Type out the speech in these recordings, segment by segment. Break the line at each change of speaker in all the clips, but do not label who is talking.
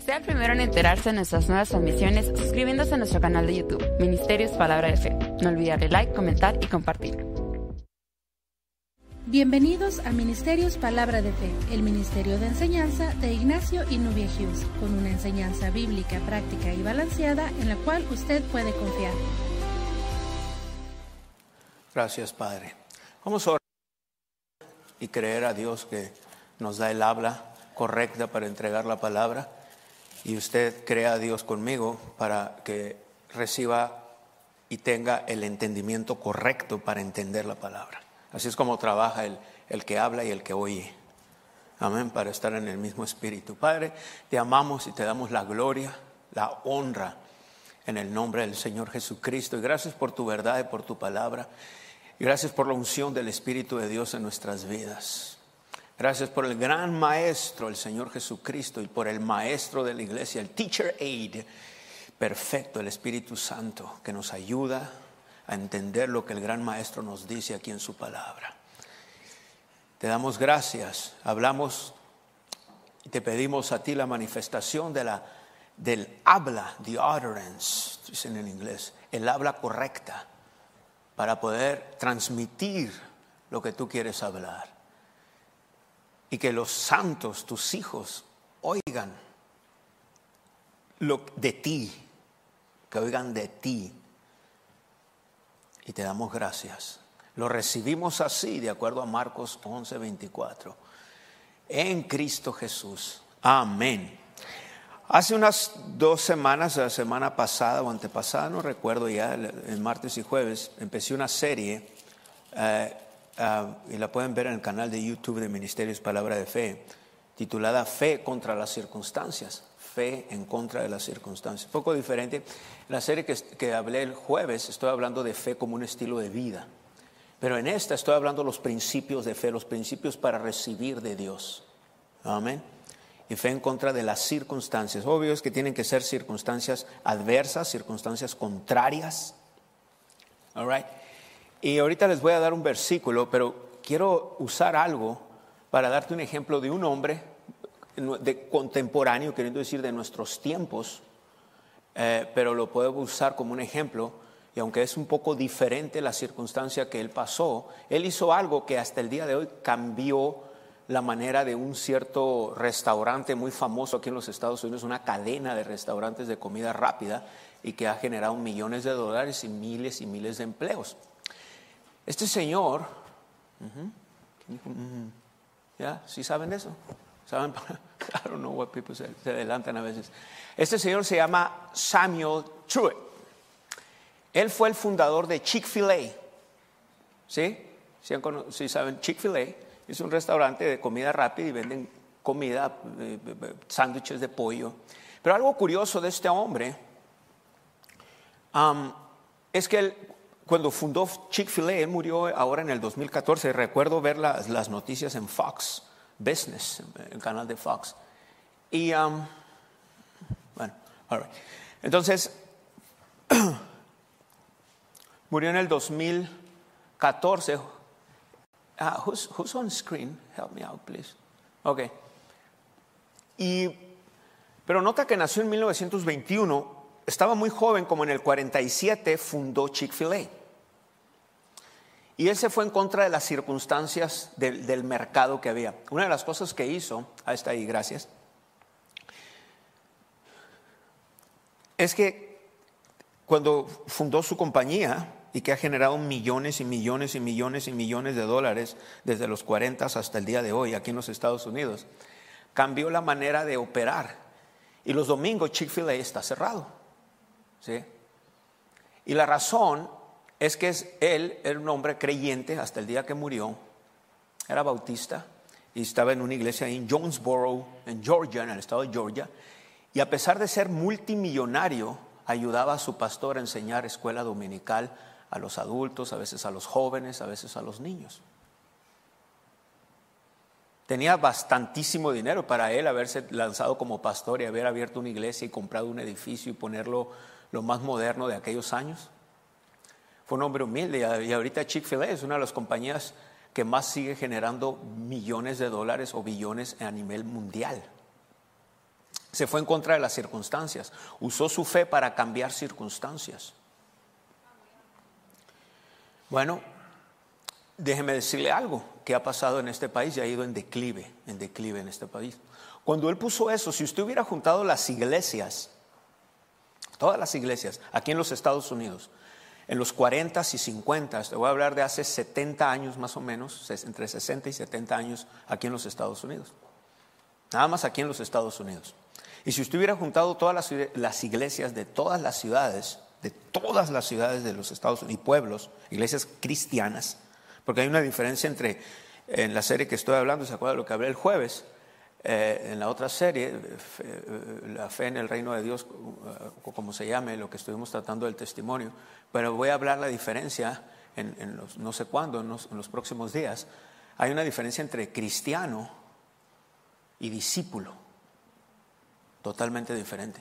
Sea el primero en enterarse de nuestras nuevas transmisiones suscribiéndose a nuestro canal de YouTube, Ministerios Palabra de Fe. No olvide darle like, comentar y compartir.
Bienvenidos a Ministerios Palabra de Fe, el ministerio de enseñanza de Ignacio y Nubia Hughes, con una enseñanza bíblica, práctica y balanceada en la cual usted puede confiar.
Gracias, Padre. Vamos a orar y creer a Dios que nos da el habla correcta para entregar la palabra. Y usted crea a Dios conmigo para que reciba y tenga el entendimiento correcto para entender la palabra. Así es como trabaja el que habla y el que oye. Amén, para estar en el mismo espíritu. Padre, te amamos y te damos la gloria, la honra en el nombre del Señor Jesucristo. Y gracias por tu verdad y por tu palabra. Y gracias por la unción del Espíritu de Dios en nuestras vidas. Gracias por el gran maestro, el Señor Jesucristo, y por el maestro de la iglesia, el teacher aid perfecto, el Espíritu Santo, que nos ayuda a entender lo que el gran maestro nos dice aquí en su palabra. Te damos gracias, hablamos y te pedimos a ti la manifestación del habla, the utterance, dicen en inglés, el habla correcta, para poder transmitir lo que tú quieres hablar. Y que los santos, tus hijos, oigan de ti, que oigan de ti. Y te damos gracias. Lo recibimos así, de acuerdo a Marcos 11:24. En Cristo Jesús. Amén. Hace unas 2 semanas, la semana pasada o antepasada, no recuerdo ya, el martes y jueves, empecé una serie y la pueden ver en el canal de YouTube de Ministerios Palabra de Fe, titulada Fe contra las circunstancias. Fe en contra de las circunstancias. Un poco diferente. En la serie que hablé el jueves estoy hablando de fe como un estilo de vida. Pero en esta estoy hablando de los principios de fe, los principios para recibir de Dios. Amén. Y fe en contra de las circunstancias. Obvio es que tienen que ser circunstancias adversas, circunstancias contrarias. All right. Y ahorita les voy a dar un versículo, pero quiero usar algo para darte un ejemplo de un hombre de contemporáneo, queriendo decir de nuestros tiempos, pero lo puedo usar como un ejemplo. Y aunque es un poco diferente la circunstancia que él pasó, él hizo algo que hasta el día de hoy cambió la manera de un cierto restaurante muy famoso aquí en los Estados Unidos, una cadena de restaurantes de comida rápida, y que ha generado millones de dólares y miles de empleos. Este señor, ¿ya? ¿Sí saben eso? ¿Saben? I don't know what people say. Se adelantan a veces. Este señor se llama Samuel Truett. Él fue el fundador de Chick-fil-A. ¿Sí? ¿Sí saben? Chick-fil-A es un restaurante de comida rápida y venden comida, sándwiches de pollo. Pero algo curioso de este hombre es que él, cuando fundó Chick-fil-A, él murió ahora en el 2014. Recuerdo ver las noticias en Fox Business, el canal de Fox. Y bueno, all right. Entonces murió en el 2014. Who's on screen? Help me out, please. Okay. Pero nota que nació en 1921. Estaba muy joven, como en el 47 fundó Chick-fil-A. Y él se fue en contra de las circunstancias del mercado que había. Una de las cosas que hizo, está ahí, gracias, es que cuando fundó su compañía, y que ha generado millones y millones y millones y millones de dólares desde los 40 hasta el día de hoy aquí en los Estados Unidos, cambió la manera de operar. Y los domingos Chick-fil-A está cerrado. ¿Sí? Y la razón es que él era un hombre creyente hasta el día que murió. Era bautista y estaba en una iglesia en Jonesboro, en Georgia, en el estado de Georgia. Y a pesar de ser multimillonario, ayudaba a su pastor a enseñar escuela dominical a los adultos, a veces a los jóvenes, a veces a los niños. Tenía bastantísimo dinero para él haberse lanzado como pastor y haber abierto una iglesia y comprado un edificio y ponerlo lo más moderno de aquellos años. Fue un hombre humilde y ahorita Chick-fil-A es una de las compañías que más sigue generando millones de dólares o billones a nivel mundial. Se fue en contra de las circunstancias. Usó su fe para cambiar circunstancias. Bueno, déjeme decirle algo que ha pasado en este país y ha ido en declive en este país. Cuando él puso eso, si usted hubiera juntado las iglesias, todas las iglesias aquí en los Estados Unidos, en los 40s y 50s, te voy a hablar de hace 70 años más o menos, entre 60 y 70 años aquí en los Estados Unidos. Nada más aquí en los Estados Unidos. Y si usted hubiera juntado todas las iglesias de todas las ciudades de los Estados Unidos y pueblos, iglesias cristianas, porque hay una diferencia entre, en la serie que estoy hablando, ¿se acuerda de lo que hablé el jueves? En la otra serie, la fe en el reino de Dios, como se llame, lo que estuvimos tratando del testimonio, pero voy a hablar la diferencia en los, no sé cuándo, en los próximos días. Hay una diferencia entre cristiano y discípulo, totalmente diferente.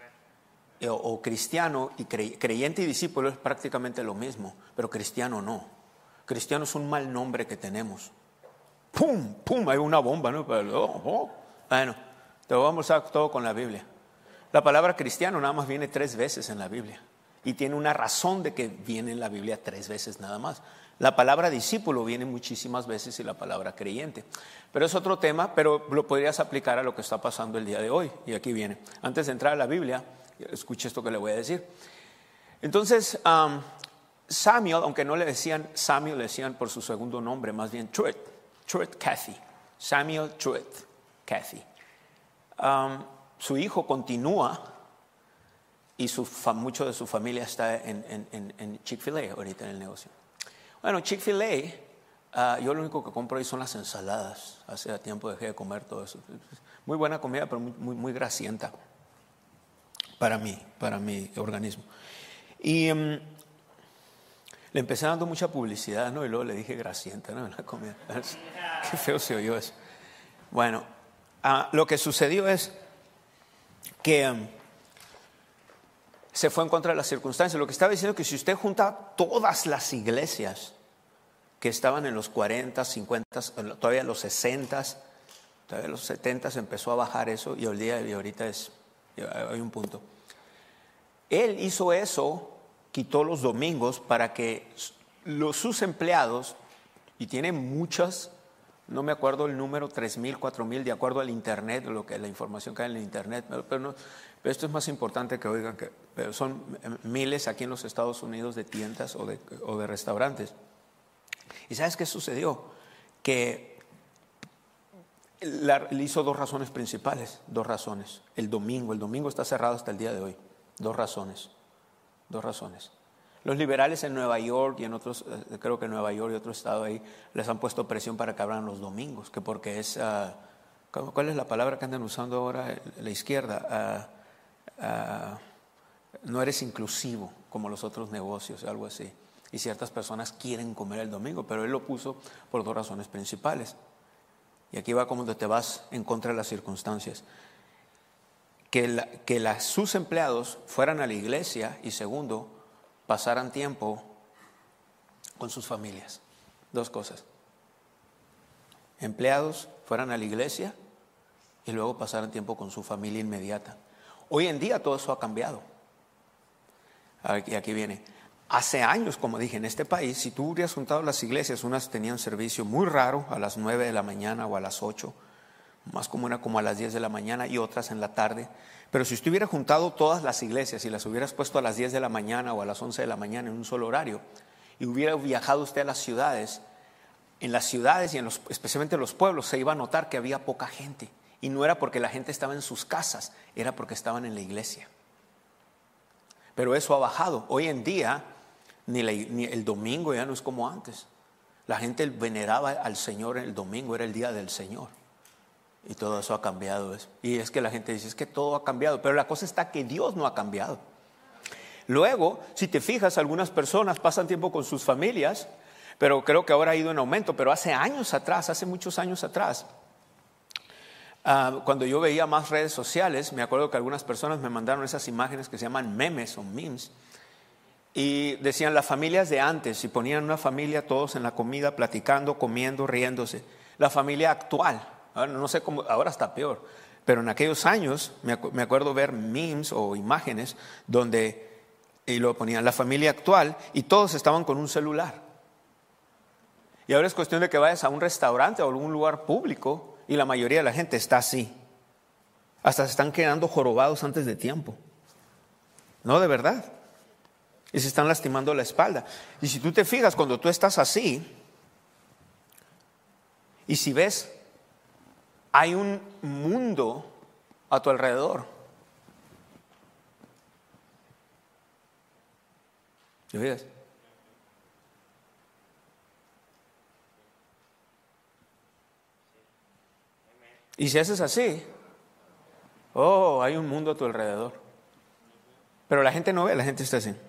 O cristiano y creyente y discípulo es prácticamente lo mismo, pero cristiano no. Cristiano es un mal nombre que tenemos. ¡Pum! ¡Pum! Hay una bomba, ¿no? Bueno, te vamos a mostrar todo con la Biblia. La palabra cristiano nada más viene 3 veces en la Biblia. Y tiene una razón de que viene en la Biblia 3 veces nada más. La palabra discípulo viene muchísimas veces y la palabra creyente. Pero es otro tema, pero lo podrías aplicar a lo que está pasando el día de hoy. Y aquí viene. Antes de entrar a la Biblia, escuche esto que le voy a decir. Entonces, Samuel, aunque no le decían Samuel, le decían por su segundo nombre, más bien Truett Cathy. Samuel Truett Cathy. Su hijo continúa y mucho de su familia está en Chick-fil-A ahorita en el negocio. Bueno, Chick-fil-A, yo lo único que compro ahí son las ensaladas. Hace tiempo dejé de comer todo eso. Muy buena comida, pero muy grasienta para mi organismo. Y le empecé dando mucha publicidad, ¿no? Y luego le dije grasienta, ¿no? En la comida. Qué feo se oyó eso. Bueno, lo que sucedió es que se fue en contra de las circunstancias. Lo que estaba diciendo es que si usted junta todas las iglesias que estaban en los 40, 50, todavía en los 60, todavía en los 70 empezó a bajar eso y el día de ahorita hay un punto. Él hizo eso, quitó los domingos para que sus empleados, y tiene muchas, no me acuerdo el número, 3,000, 4,000, de acuerdo al internet, la información que hay en el internet, pero esto es más importante que oigan, que son miles aquí en los Estados Unidos de tiendas o de restaurantes. ¿Y sabes qué sucedió? Que le hizo 2 razones principales, 2 razones. El domingo está cerrado hasta el día de hoy. 2 razones. Los liberales en Nueva York y en otros, creo que en Nueva York y otro estado ahí, les han puesto presión para que abran los domingos, que porque es, ¿cuál es la palabra que andan usando ahora la izquierda? No eres inclusivo como los otros negocios, algo así. Y ciertas personas quieren comer el domingo, pero él lo puso por 2 razones principales. Y aquí va como te vas en contra de las circunstancias. Que sus empleados fueran a la iglesia y segundo, pasaran tiempo con sus familias. 2 cosas. Empleados fueran a la iglesia y luego pasaran tiempo con su familia inmediata. Hoy en día todo eso ha cambiado. Aquí viene. Hace años, como dije, en este país, si tú hubieras juntado las iglesias, unas tenían servicio muy raro a las 9 de la mañana o a las 8, más como una como a las 10 de la mañana y otras en la tarde. Pero si usted hubiera juntado todas las iglesias y las hubieras puesto a las 10 de la mañana o a las 11 de la mañana en un solo horario y hubiera viajado usted a las ciudades, en las ciudades y especialmente en los pueblos se iba a notar que había poca gente. Y no era porque la gente estaba en sus casas, era porque estaban en la iglesia. Pero eso ha bajado. Hoy en día ni el domingo ya no es como antes. La gente veneraba al Señor el domingo, era el día del Señor. Y todo eso ha cambiado. Y es que la gente dice, es que todo ha cambiado. Pero la cosa está que Dios no ha cambiado. Luego, si te fijas, algunas personas pasan tiempo con sus familias, pero creo que ahora ha ido en aumento. Pero hace muchos años atrás, cuando yo veía más redes sociales, me acuerdo que algunas personas me mandaron esas imágenes que se llaman memes o memes. Y decían las familias de antes, y ponían una familia todos en la comida, platicando, comiendo, riéndose. La familia actual, ahora no sé cómo, ahora está peor, Pero en aquellos años me acuerdo ver memes o imágenes donde y lo ponían la familia actual y todos estaban con un celular. Y ahora es cuestión de que vayas a un restaurante o a algún lugar público y la mayoría de la gente está así. Hasta se están quedando jorobados antes de tiempo. No, de verdad. Y se están lastimando la espalda. Y si tú te fijas, cuando tú estás así, y si ves, hay un mundo a tu alrededor. ¿Te fijas? Y si haces así, hay un mundo a tu alrededor. Pero la gente no ve, la gente está así.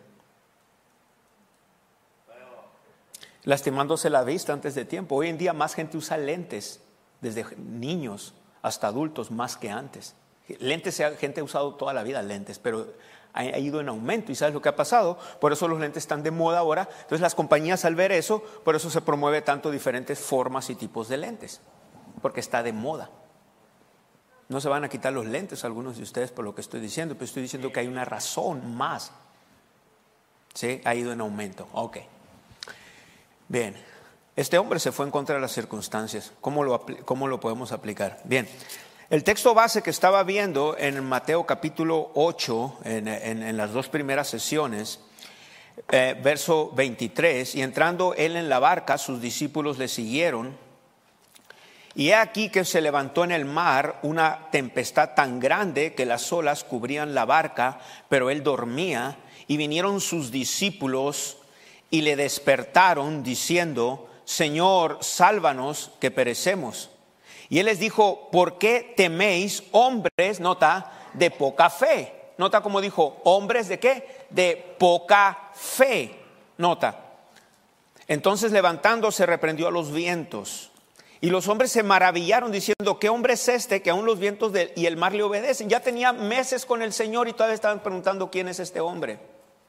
Lastimándose la vista antes de tiempo. Hoy en día más gente usa lentes, desde niños hasta adultos, más que antes. Lentes, gente ha usado toda la vida lentes, pero ha ido en aumento. ¿Y sabes lo que ha pasado? Por eso los lentes están de moda ahora. Entonces las compañías al ver eso, por eso se promueve tanto diferentes formas y tipos de lentes, porque está de moda. No se van a quitar los lentes algunos de ustedes por lo que estoy diciendo, pero estoy diciendo que hay una razón más. ¿Sí? Ha ido en aumento. Ok. Bien. Este hombre se fue en contra de las circunstancias. ¿Cómo lo podemos aplicar? Bien. El texto base que estaba viendo en Mateo capítulo 8, en las dos primeras sesiones, verso 23, y entrando él en la barca, sus discípulos le siguieron. Y he aquí que se levantó en el mar una tempestad tan grande que las olas cubrían la barca, pero él dormía. Y vinieron sus discípulos y le despertaron diciendo: Señor, sálvanos que perecemos. Y él les dijo: ¿por qué teméis, hombres, nota, de poca fe? Nota cómo dijo, hombres de qué? De poca fe. Nota. Entonces levantándose reprendió a los vientos. Y los hombres se maravillaron diciendo: ¿qué hombre es este que aún los vientos y el mar le obedecen? Ya tenía meses con el Señor y todavía estaban preguntando quién es este hombre.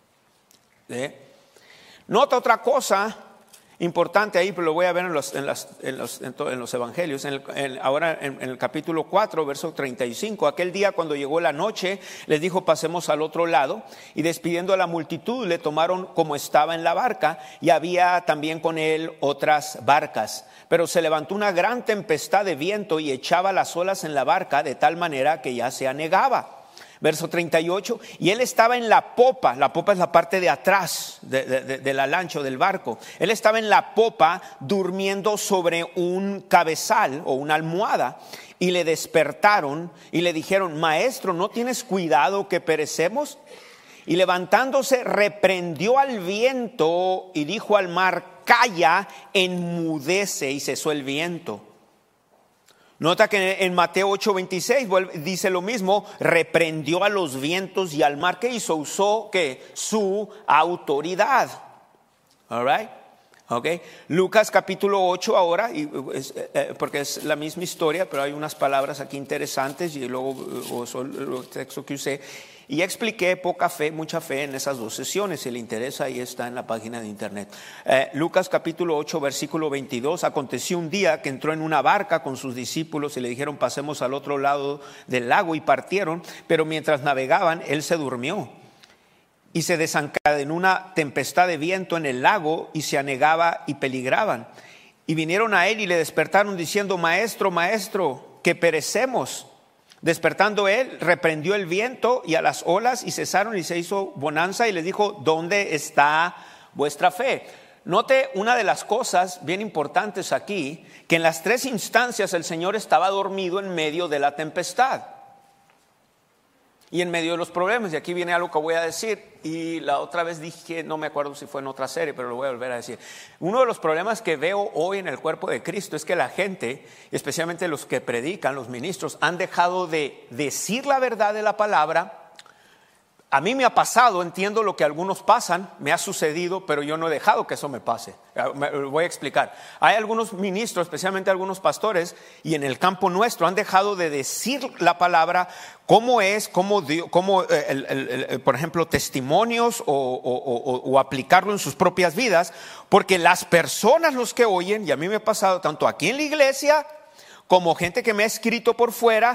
Nota otra cosa importante ahí, pero lo voy a ver en los evangelios. Ahora en el capítulo 4, verso 35. Aquel día cuando llegó la noche, les dijo: pasemos al otro lado. Y despidiendo a la multitud, le tomaron como estaba en la barca, y había también con él otras barcas. Pero se levantó una gran tempestad de viento y echaba las olas en la barca de tal manera que ya se anegaba. Verso 38, y él estaba en la popa es la parte de atrás de la lancha o del barco. Él estaba en la popa durmiendo sobre un cabezal o una almohada, y le despertaron y le dijeron: Maestro, ¿no tienes cuidado que perecemos? Y levantándose reprendió al viento y dijo al mar: calla, enmudece, y cesó el viento. Nota que en Mateo 8:26 dice lo mismo: reprendió a los vientos y al mar. ¿Qué hizo? Usó ¿qué? Su autoridad. All right. Okay. Lucas capítulo 8 ahora, porque es la misma historia, pero hay unas palabras aquí interesantes y luego el texto que usé. Y ya expliqué poca fe, mucha fe en esas dos sesiones. Si le interesa, ahí está en la página de internet. Lucas capítulo 8, versículo 22. Aconteció un día que entró en una barca con sus discípulos y le dijeron: pasemos al otro lado del lago, y partieron. Pero mientras navegaban, él se durmió. Y se desencadenó una tempestad de viento en el lago, y se anegaba y peligraban. Y vinieron a él y le despertaron diciendo: Maestro, maestro, que perecemos. Despertando él, reprendió el viento y a las olas, y cesaron, y se hizo bonanza, y les dijo: ¿dónde está vuestra fe? Note una de las cosas bien importantes aquí, que en las tres instancias el Señor estaba dormido en medio de la tempestad y en medio de los problemas. Y aquí viene algo que voy a decir, y la otra vez dije, no me acuerdo si fue en otra serie, pero lo voy a volver a decir. Uno de los problemas que veo hoy en el cuerpo de Cristo es que la gente, especialmente los que predican, los ministros, han dejado de decir la verdad de la palabra. A mí me ha pasado, entiendo lo que algunos pasan, me ha sucedido, pero yo no he dejado que eso me pase. Me voy a explicar. Hay algunos ministros, especialmente algunos pastores, y en el campo nuestro han dejado de decir la palabra cómo es, por ejemplo, testimonios o aplicarlo en sus propias vidas, porque las personas, los que oyen, y a mí me ha pasado tanto aquí en la iglesia como gente que me ha escrito por fuera,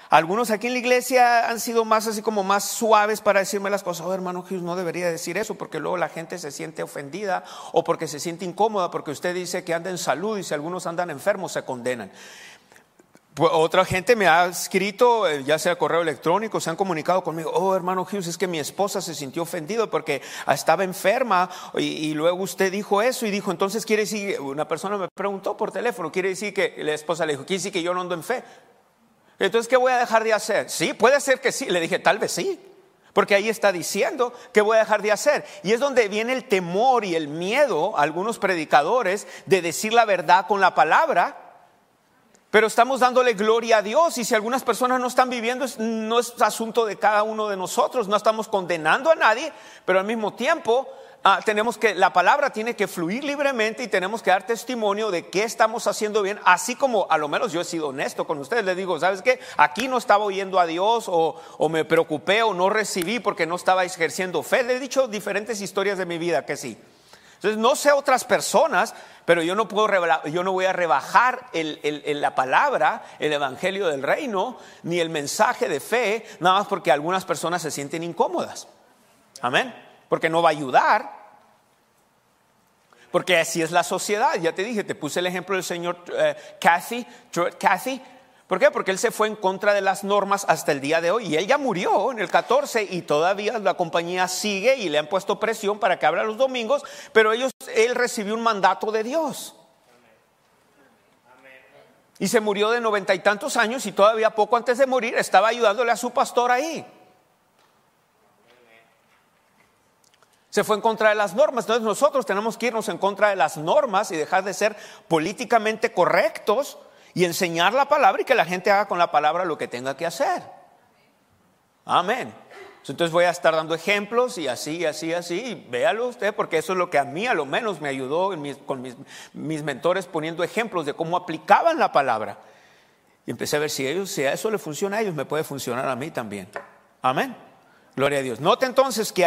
Algunos aquí en la iglesia han sido más así como más suaves para decirme las cosas. Hermano Hughes, no debería decir eso, porque luego la gente se siente ofendida o porque se siente incómoda porque usted dice que anda en salud, y si algunos andan enfermos se condenan. Pues otra gente me ha escrito, ya sea correo electrónico, se han comunicado conmigo. Hermano Hughes, es que mi esposa se sintió ofendido porque estaba enferma y luego usted dijo eso y dijo, entonces quiere decir, una persona me preguntó por teléfono, quiere decir que la esposa le dijo, quiere decir que yo no ando en fe. Entonces, ¿qué voy a dejar de hacer? Sí, puede ser que sí. Le dije, tal vez sí, porque ahí está diciendo que voy a dejar de hacer. Y es donde viene el temor y el miedo a algunos predicadores de decir la verdad con la palabra. Pero estamos dándole gloria a Dios, y si algunas personas no están viviendo, no es asunto de cada uno de nosotros. No estamos condenando a nadie, pero al mismo tiempo tenemos que, la palabra tiene que fluir libremente y tenemos que dar testimonio de qué estamos haciendo bien. Así como a lo menos yo he sido honesto con ustedes, les digo, ¿sabes qué? Aquí no estaba oyendo a Dios, o me preocupé o no recibí porque no estaba ejerciendo fe. Les he dicho diferentes historias de mi vida que sí. Entonces no sé otras personas, pero yo no voy a rebajar la palabra, el evangelio del reino, ni el mensaje de fe, nada más porque algunas personas se sienten incómodas. Amén. Porque no va a ayudar, porque así es la sociedad. Ya te dije, te puse el ejemplo del señor Cathy. ¿Por qué? Porque él se fue en contra de las normas hasta el día de hoy, y él ya murió en el 14 y todavía la compañía sigue y le han puesto presión para que abra los domingos, pero él recibió un mandato de Dios. Y se murió de 90 y tantos años, y todavía poco antes de morir estaba ayudándole a su pastor ahí. Se fue en contra de las normas. Entonces nosotros tenemos que irnos en contra de las normas y dejar de ser políticamente correctos y enseñar la palabra, y que la gente haga con la palabra lo que tenga que hacer. Amén. Entonces voy a estar dando ejemplos y así, y véalo usted, porque eso es lo que a mí a lo menos me ayudó con mis mentores, poniendo ejemplos de cómo aplicaban la palabra. Y empecé a ver si a eso le funciona a ellos, me puede funcionar a mí también. Amén. Gloria a Dios. Note que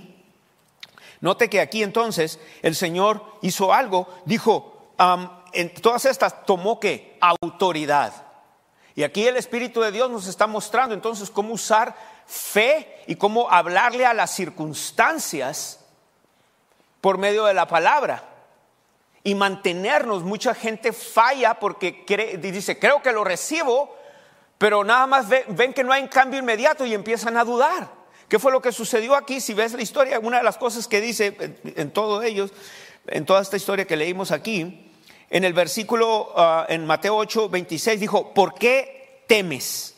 aquí entonces el Señor hizo algo, dijo, en todas estas tomó ¿qué? Autoridad. Y aquí el Espíritu de Dios nos está mostrando entonces cómo usar fe y cómo hablarle a las circunstancias por medio de la palabra y mantenernos. Mucha gente falla porque dice, creo que lo recibo, pero nada más ven que no hay un cambio inmediato y empiezan a dudar. ¿Qué fue lo que sucedió aquí? Si ves la historia, una de las cosas que dice en toda esta historia que leímos aquí, en el versículo, en Mateo 8:26, dijo, ¿por qué temes?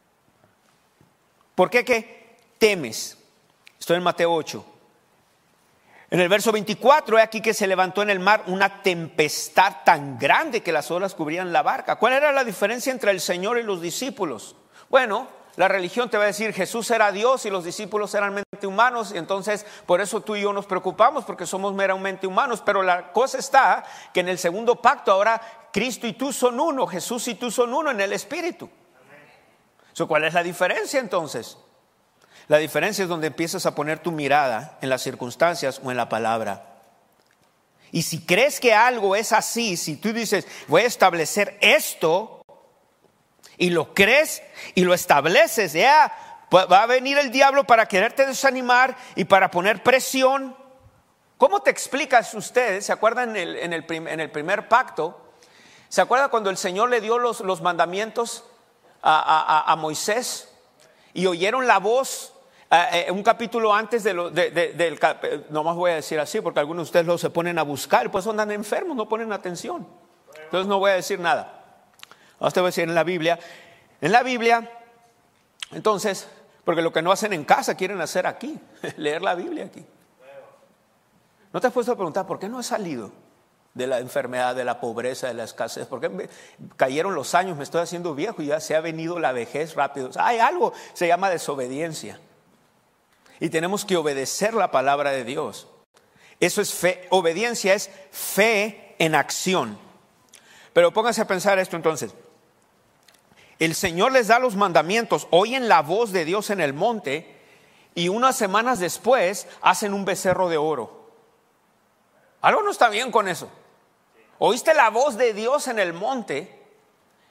¿Por qué temes? Estoy en Mateo 8. En el verso 24, he aquí que se levantó en el mar una tempestad tan grande que las olas cubrían la barca. ¿Cuál era la diferencia entre el Señor y los discípulos? Bueno, la religión te va a decir, Jesús era Dios y los discípulos eran meramente humanos, y entonces por eso tú y yo nos preocupamos, porque somos meramente humanos. Pero la cosa está que en el segundo pacto ahora Cristo y tú son uno, Jesús y tú son uno en el Espíritu. ¿Cuál es la diferencia entonces? La diferencia es donde empiezas a poner tu mirada en las circunstancias o en la palabra. Y si crees que algo es así, si tú dices, voy a establecer esto, y lo crees y lo estableces, va a venir el diablo para quererte desanimar y para poner presión. ¿Cómo te explicas ustedes? ¿Se acuerdan en el primer pacto? ¿Se acuerdan cuando el Señor le dio los mandamientos a Moisés y oyeron la voz? Un capítulo antes no más voy a decir así porque algunos de ustedes se ponen a buscar, pues andan enfermos, no ponen atención. Entonces no voy a decir nada. Ahora te voy a decir en la Biblia, entonces, porque lo que no hacen en casa quieren hacer aquí, leer la Biblia aquí. ¿No te has puesto a preguntar por qué no he salido de la enfermedad, de la pobreza, de la escasez? ¿Por qué cayeron los años, me estoy haciendo viejo y ya se ha venido la vejez rápido? Hay algo, se llama desobediencia. Y tenemos que obedecer la palabra de Dios. Eso es fe, obediencia es fe en acción. Pero pónganse a pensar esto entonces. El Señor les da los mandamientos, oyen la voz de Dios en el monte y unas semanas después hacen un becerro de oro. Algo no está bien con eso. Oíste la voz de Dios en el monte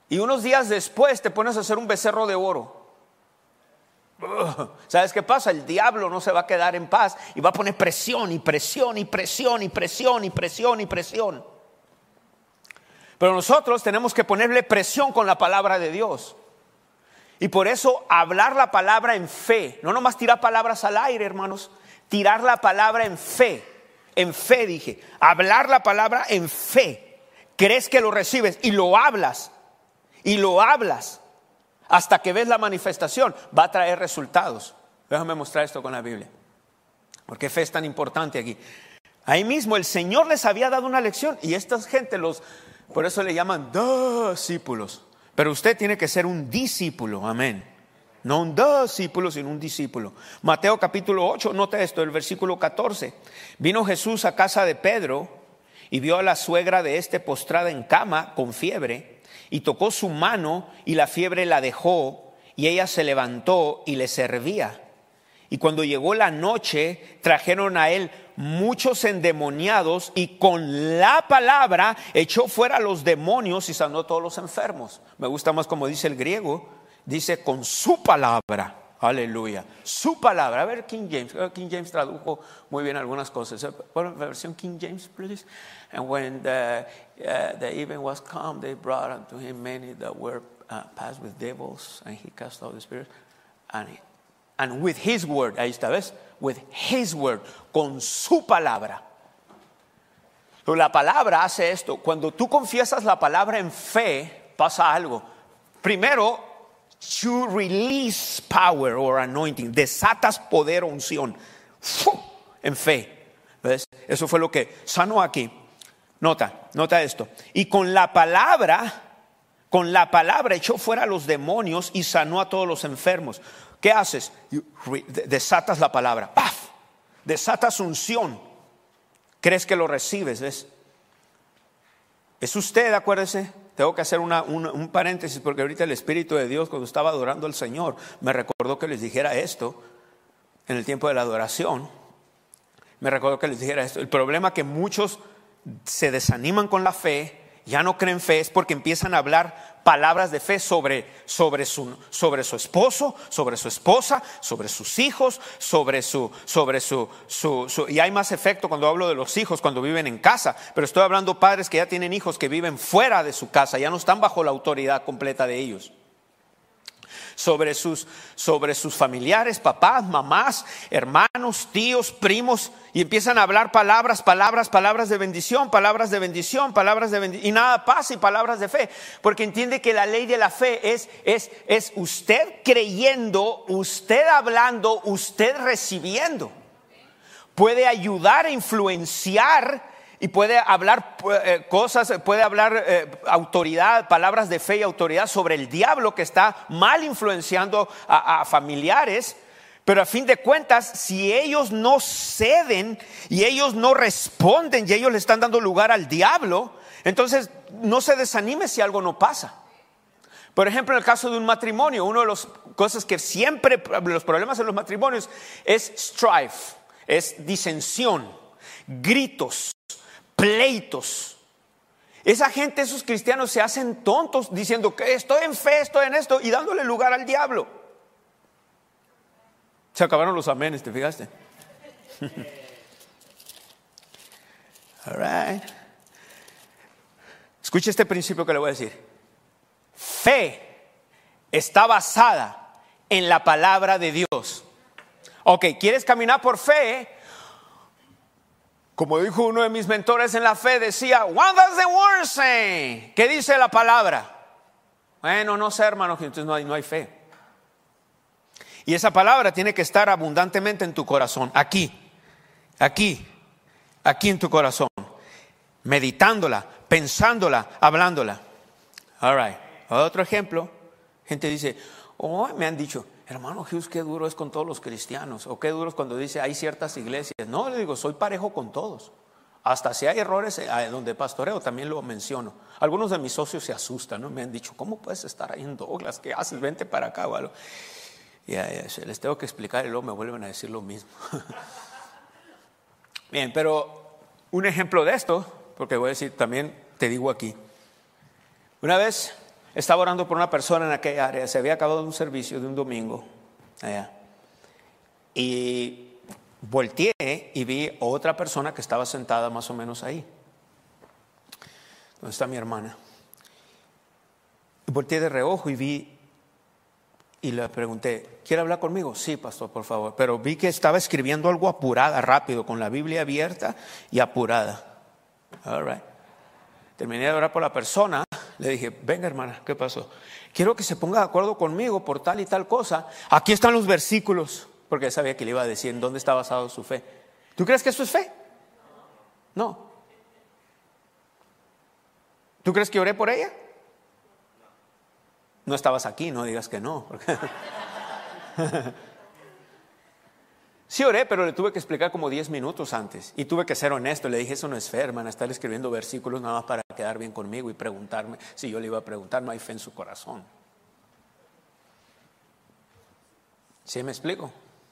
y unos días después te pones a hacer un becerro de oro. ¿Sabes qué pasa? El diablo no se va a quedar en paz y va a poner presión y presión y presión y presión y presión y presión. Pero nosotros tenemos que ponerle presión con la palabra de Dios. Y por eso hablar la palabra en fe, no nomás tirar palabras al aire, hermanos, tirar la palabra en fe. En fe dije, hablar la palabra en fe. Crees que lo recibes y lo hablas hasta que ves la manifestación, va a traer resultados. Déjame mostrar esto con la Biblia, porque fe es tan importante aquí. Ahí mismo el Señor les había dado una lección y esta gente por eso le llaman discípulos. Pero usted tiene que ser un discípulo, amén. No un discípulo, sino un discípulo. Mateo capítulo 8, nota esto, el versículo 14. Vino Jesús a casa de Pedro y vio a la suegra de postrada en cama con fiebre. Y tocó su mano y la fiebre la dejó y ella se levantó y le servía. Y cuando llegó la noche trajeron a él muchos endemoniados y con la palabra echó fuera a los demonios y sanó a todos los enfermos. Me gusta más como dice el griego, dice con su palabra. Aleluya, su palabra. A ver, King James tradujo muy bien algunas cosas. Pon la versión King James, please. And when the even was come, they brought unto him many that were passed with devils, and he cast out the spirits. And with his word, ahí está, ¿ves? With his word, con su palabra. La palabra hace esto. Cuando tú confiesas la palabra en fe, pasa algo. Primero, you release power or anointing. Desatas poder o unción. En fe. ¿Ves? Eso fue lo que sanó aquí. Nota esto. Y con la palabra echó fuera a los demonios y sanó a todos los enfermos. ¿Qué haces? Desatas la palabra. ¡Paf! Desatas unción. ¿Crees que lo recibes? ¿Ves? Es usted, acuérdese. Tengo que hacer un paréntesis porque ahorita el Espíritu de Dios, cuando estaba adorando al Señor, me recordó que les dijera esto en el tiempo de la adoración. Me recordó que les dijera esto. El problema que muchos se desaniman con la fe, ya no creen fe, es porque empiezan a hablar palabras de fe sobre su esposo, sobre su esposa, sobre sus hijos, y hay más efecto cuando hablo de los hijos cuando viven en casa, pero estoy hablando de padres que ya tienen hijos que viven fuera de su casa, ya no están bajo la autoridad completa de ellos. Sobre sus familiares, papás, mamás, hermanos, tíos, primos, y empiezan a hablar palabras de bendición, y nada pasa, y palabras de fe, porque entiende que la ley de la fe es usted creyendo, usted hablando, usted recibiendo. Puede ayudar a influenciar y puede hablar cosas, puede hablar autoridad, palabras de fe y autoridad sobre el diablo que está mal influenciando a familiares. Pero a fin de cuentas, si ellos no ceden y ellos no responden y ellos le están dando lugar al diablo, entonces no se desanime si algo no pasa. Por ejemplo, en el caso de un matrimonio, una de las cosas que siempre, los problemas en los matrimonios es strife, es disensión, gritos, pleitos. Esa gente, esos cristianos se hacen tontos diciendo que estoy en fe, estoy en esto y dándole lugar al diablo. Se acabaron los amenes, ¿te fijaste? All right. Escuche este principio que le voy a decir. Fe está basada en la palabra de Dios. Ok, ¿quieres caminar por fe? Como dijo uno de mis mentores en la fe, decía, what does the word say? ¿Qué dice la palabra? Bueno, no sé, hermano, entonces no hay fe. Y esa palabra tiene que estar abundantemente en tu corazón, aquí en tu corazón, meditándola, pensándola, hablándola. All right. Otro ejemplo, gente dice, me han dicho, hermano Hughes, qué duro es con todos los cristianos, o qué duro es cuando dice hay ciertas iglesias. No, le digo, soy parejo con todos. Hasta si hay errores donde pastoreo, también lo menciono. Algunos de mis socios se asustan, ¿no? Me han dicho, ¿cómo puedes estar ahí en Douglas? ¿Qué haces? Vente para acá o algo. Les tengo que explicar y luego me vuelven a decir lo mismo. Bien, pero un ejemplo de esto, porque voy a decir también, te digo aquí. Una vez estaba orando por una persona en aquella área. Se había acabado un servicio de un domingo allá. Y volteé y vi otra persona que estaba sentada más o menos ahí. ¿Dónde está mi hermana? Volteé de reojo y vi y le pregunté, ¿quiere hablar conmigo? Sí, pastor, por favor. Pero vi que estaba escribiendo algo apurada, rápido, con la Biblia abierta y apurada. All right. Terminé de orar por la persona. Le dije, venga hermana, ¿qué pasó? Quiero que se ponga de acuerdo conmigo por tal y tal cosa. Aquí están los versículos. Porque sabía que le iba a decir en dónde está basado su fe. ¿Tú crees que eso es fe? No. ¿Tú crees que oré por ella? No estabas aquí, no digas que no. Sí oré, pero le tuve que explicar como 10 minutos antes. Y tuve que ser honesto. Le dije, eso no es fe, hermana. Estar escribiendo versículos nada más para quedar bien conmigo y preguntarme. Si yo le iba a preguntar, no hay fe en su corazón. ¿Sí me explico?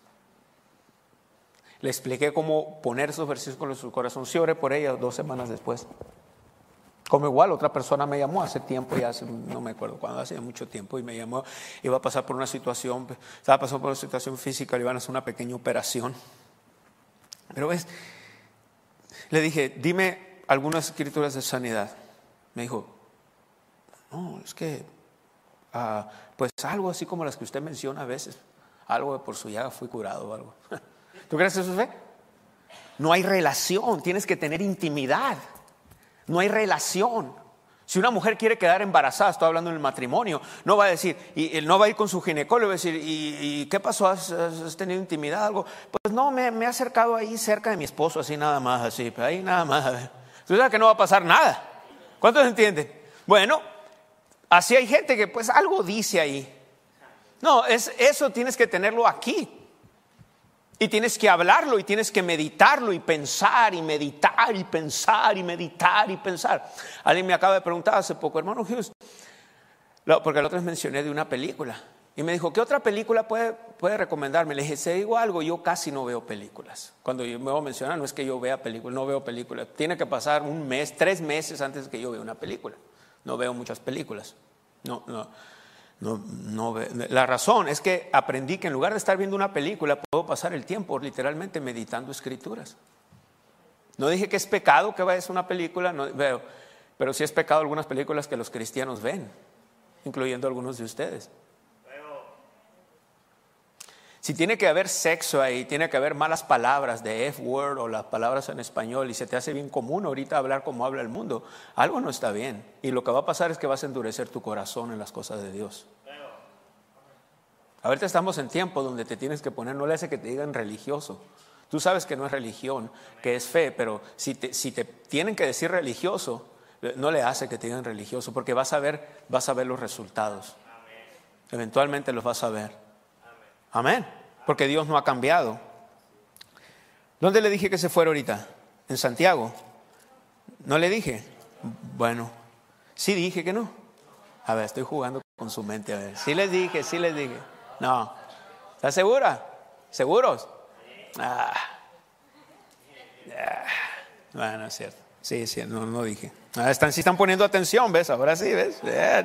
Le expliqué cómo poner esos versículos en su corazón. Sí oré por ella 2 semanas después. Como igual otra persona me llamó hace tiempo, ya no me acuerdo cuándo, hace mucho tiempo, y me llamó, iba a pasar por una situación, estaba pasando por una situación física, le iban a hacer una pequeña operación. Pero ves, le dije, dime algunas escrituras de sanidad. Me dijo, no, es que, pues algo así como las que usted menciona a veces, algo de por su llaga fui curado o algo. ¿Tú crees que eso es fe? No hay relación, tienes que tener intimidad. No hay relación. Si una mujer quiere quedar embarazada, estoy hablando en el matrimonio, no va a decir, y no va a ir con su ginecólogo y va a decir, ¿y qué pasó? ¿Has tenido intimidad? Algo. Pues no, me he acercado ahí cerca de mi esposo, así nada más, así, ahí nada más. Tú sabes que no va a pasar nada. ¿Cuántos entienden? Bueno, así hay gente que pues algo dice ahí. No, eso tienes que tenerlo aquí. Y tienes que hablarlo y tienes que meditarlo y pensar y meditar y pensar y meditar y pensar. Alguien me acaba de preguntar hace poco, hermano Hughes, porque la otra vez mencioné de una película. Y me dijo, ¿qué otra película puede recomendarme? Le dije, si digo algo, yo casi no veo películas. Cuando yo me voy a mencionar, no es que yo vea películas, no veo películas. Tiene que pasar 1 mes, 3 meses antes de que yo vea una película. No veo muchas películas. No. La razón es que aprendí que en lugar de estar viendo una película, puedo pasar el tiempo literalmente meditando escrituras. No dije que es pecado que vayas a una película, no, pero sí es pecado algunas películas que los cristianos ven, incluyendo algunos de ustedes. Si tiene que haber sexo ahí, tiene que haber malas palabras de F-word o las palabras en español y se te hace bien común ahorita hablar como habla el mundo, algo no está bien. Y lo que va a pasar es que vas a endurecer tu corazón en las cosas de Dios. Ahorita estamos en tiempo donde te tienes que poner, no le hace que te digan religioso. Tú sabes que no es religión, que es fe, pero si te tienen que decir religioso, no le hace que te digan religioso, porque vas a ver los resultados. Eventualmente los vas a ver. Amén, porque Dios no ha cambiado. ¿Dónde le dije que se fuera ahorita? ¿En Santiago? ¿No le dije? Bueno, sí dije que no. A ver, estoy jugando con su mente, a ver. Sí les dije. No. ¿Estás segura? ¿Seguros? Bueno, es cierto. Sí, no dije. Sí están poniendo atención, ¿ves? Ahora sí, ¿ves?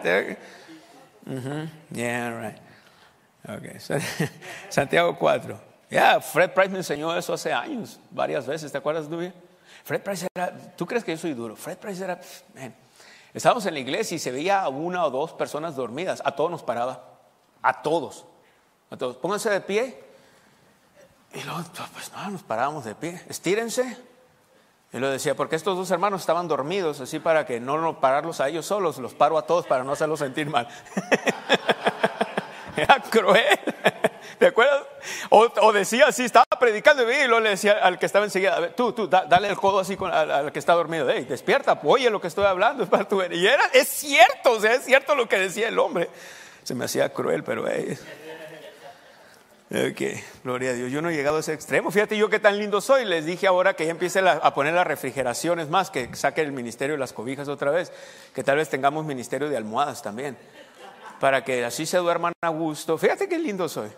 Yeah, right. Okay. Santiago 4. Fred Price me enseñó eso hace años, varias veces. ¿Te acuerdas, Dubie? Fred Price era, ¿tú crees que yo soy duro? Fred Price era, estábamos en la iglesia y se veía a 1 o 2 personas dormidas. A todos nos paraba. A todos. Pónganse de pie. Y luego, pues no, nos parábamos de pie. Estírense. Y lo decía, porque estos 2 hermanos estaban dormidos, así para que no pararlos a ellos solos, los paro a todos para no hacerlos sentir mal. Era cruel. ¿Te acuerdas? O decía así, estaba predicando y luego le decía al que estaba enseguida, a ver, tú, dale el codo así al que está dormido. Hey, despierta, oye lo que estoy hablando. Es para tu... Y es cierto, o sea, es cierto lo que decía el hombre. Se me hacía cruel, pero gloria a Dios. Yo no he llegado a ese extremo. Fíjate yo qué tan lindo soy. Les dije ahora que ya empiece a poner las refrigeraciones más, que saque el ministerio de las cobijas otra vez, que tal vez tengamos ministerio de almohadas también, para que así se duerman a gusto. Fíjate qué lindo soy,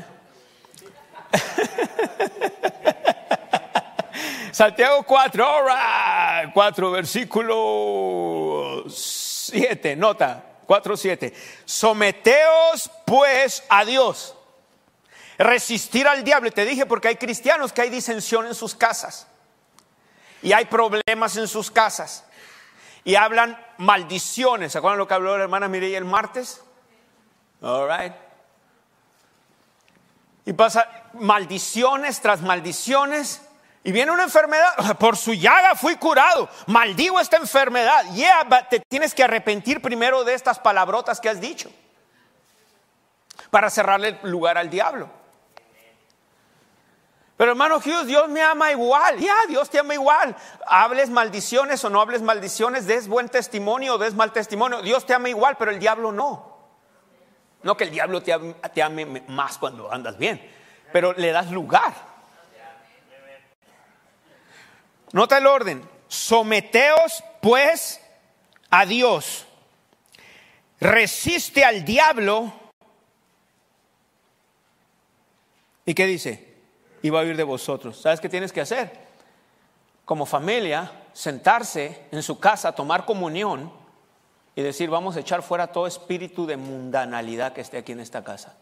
Santiago 4, all right. 4 versículo 7, nota. 4:7. Someteos pues a Dios. Resistir al diablo. Y te dije porque hay cristianos que hay disensión en sus casas. Y hay problemas en sus casas. Y hablan maldiciones. ¿Se acuerdan lo que habló la hermana Mireya el martes? All right. Y pasa maldiciones tras maldiciones. Y viene una enfermedad. Por su llaga fui curado. Maldigo esta enfermedad. Te tienes que arrepentir primero de estas palabrotas que has dicho, para cerrarle el lugar al diablo. Pero hermano Hughes, Dios me ama igual. Dios te ama igual. Hables maldiciones o no hables maldiciones, des buen testimonio o des mal testimonio, Dios te ama igual, pero el diablo no. No que el diablo te ame más cuando andas bien, pero le das lugar. Nota el orden. Someteos pues a Dios. Resiste al diablo. ¿Y qué dice? Y va a huir de vosotros. ¿Sabes qué tienes que hacer? Como familia, sentarse en su casa, tomar comunión y decir, vamos a echar fuera todo espíritu de mundanalidad que esté aquí en esta casa.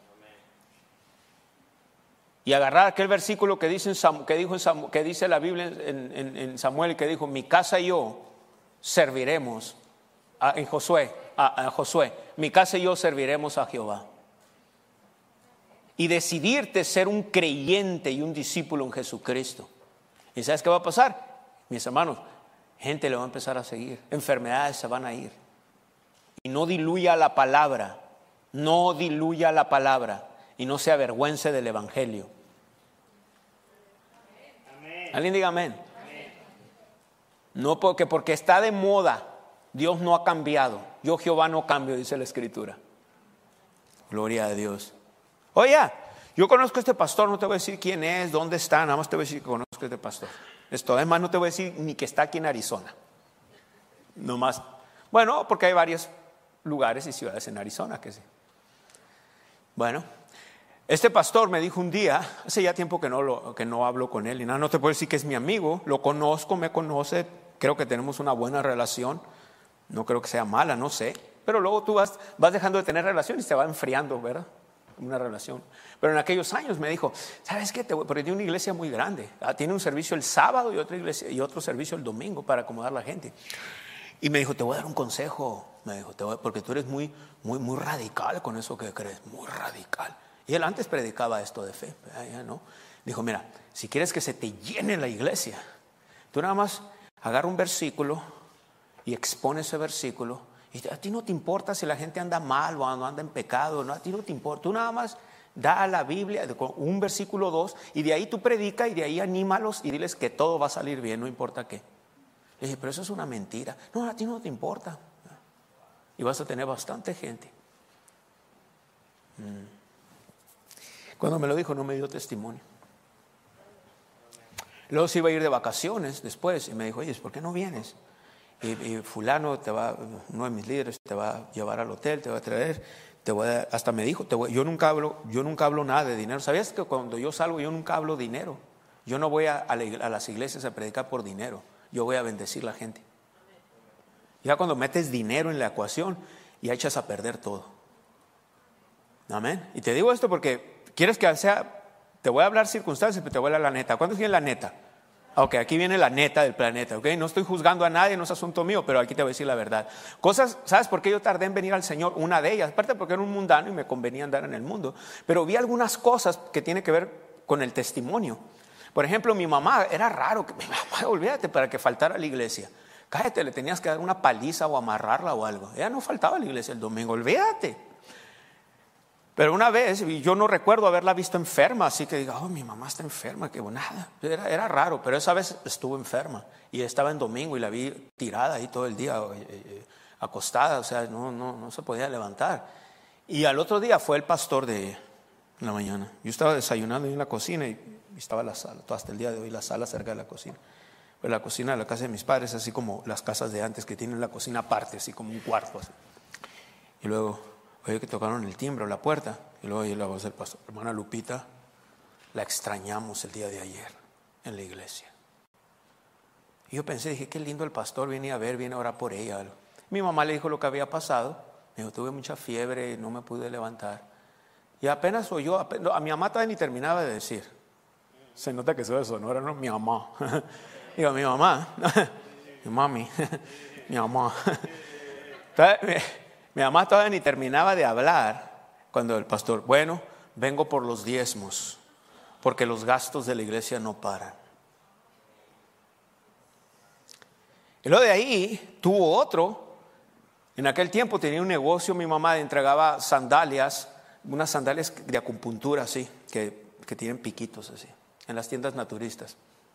Y agarrar aquel versículo que dice la Biblia en Samuel, y que dijo, mi casa y yo serviremos a Josué, mi casa y yo serviremos a Jehová. Y decidirte ser un creyente y un discípulo en Jesucristo. ¿Y sabes qué va a pasar? Mis hermanos, gente le va a empezar a seguir, enfermedades se van a ir. Y no diluya la palabra, y no se avergüence del evangelio. Alguien diga amén. No porque está de moda, Dios no ha cambiado. Yo Jehová no cambio, dice la Escritura. Gloria a Dios. Oye, yo conozco a este pastor, no te voy a decir quién es, dónde está, nada más te voy a decir que conozco a este pastor. Esto, además no te voy a decir ni que está aquí en Arizona. No más. Bueno, porque hay varios lugares y ciudades en Arizona que sí. Bueno, este pastor me dijo un día, hace ya tiempo que no hablo con él y nada, no te puedo decir que es mi amigo, lo conozco, me conoce, creo que tenemos una buena relación, no creo que sea mala, no sé, pero luego tú vas dejando de tener relación y se va enfriando, ¿verdad? Una relación. Pero en aquellos años me dijo, ¿sabes qué? Porque tiene una iglesia muy grande, tiene un servicio el sábado y otra iglesia y otro servicio el domingo para acomodar a la gente. Y me dijo, te voy a dar un consejo, me dijo, porque tú eres muy radical con eso que crees, muy radical. Y él antes predicaba esto de fe, ya no. Dijo, mira, si quieres que se te llene la iglesia, tú nada más agarra un versículo y expone ese versículo. Y a ti no te importa si la gente anda mal o anda en pecado, no, a ti no te importa. Tú nada más da a la Biblia un versículo 2 y de ahí tú predica y de ahí anímalos y diles que todo va a salir bien, no importa qué. Le dije, pero eso es una mentira. No, a ti no te importa. Y vas a tener bastante gente. Cuando me lo dijo no me dio testimonio. Luego se iba a ir de vacaciones después y me dijo, oye, ¿por qué no vienes? Y fulano uno de mis líderes te va a llevar al hotel, te va a traer, hasta me dijo, yo nunca hablo nada de dinero. ¿Sabías que cuando yo salgo yo nunca hablo dinero? Yo no voy a las iglesias a predicar por dinero, yo voy a bendecir a la gente. Ya cuando metes dinero en la ecuación, ya echas a perder todo. Amén. Y te digo esto porque quieres que sea, te voy a hablar circunstancias, pero te voy a hablar la neta. ¿Cuándo viene la neta? Ok, aquí viene la neta del planeta, ok. No estoy juzgando a nadie, no es asunto mío, pero aquí te voy a decir la verdad. Cosas, ¿sabes por qué yo tardé en venir al Señor? Una de ellas, aparte porque era un mundano y me convenía andar en el mundo, pero vi algunas cosas que tienen que ver con el testimonio. Por ejemplo, mi mamá, era raro, mi mamá, olvídate, para que faltara a la iglesia. Cállate, le tenías que dar una paliza o amarrarla o algo. Ella no faltaba a la iglesia el domingo, olvídate. Pero una vez, yo no recuerdo haberla visto enferma, así que diga, mi mamá está enferma, que nada. Era raro, pero esa vez estuvo enferma y estaba en domingo y la vi tirada ahí todo el día, acostada, o sea, no se podía levantar. Y al otro día fue el pastor de la mañana. Yo estaba desayunando ahí en la cocina y estaba la sala, hasta el día de hoy la sala cerca de la cocina. Pero la cocina de la casa de mis padres, así como las casas de antes que tienen la cocina aparte, así como un cuarto. Así. Y luego oye que tocaron el timbre o la puerta. Y luego oye la voz del pastor, hermana Lupita, la extrañamos el día de ayer en la iglesia. Y yo pensé, dije, qué lindo el pastor, viene a orar por ella. Mi mamá le dijo lo que había pasado. Me dijo, tuve mucha fiebre y no me pude levantar. Y apenas oyó, a mi mamá todavía ni terminaba de decir. Se nota que soy de Sonora, no mi mamá. Digo, mi mamá, mi mami, mi mamá. Mi mamá todavía ni terminaba de hablar cuando el pastor, bueno, vengo por los diezmos, porque los gastos de la iglesia no paran. Y luego de ahí tuvo otro. En aquel tiempo tenía un negocio, mi mamá entregaba sandalias, unas sandalias de acupuntura así, que tienen piquitos así, en las tiendas naturistas.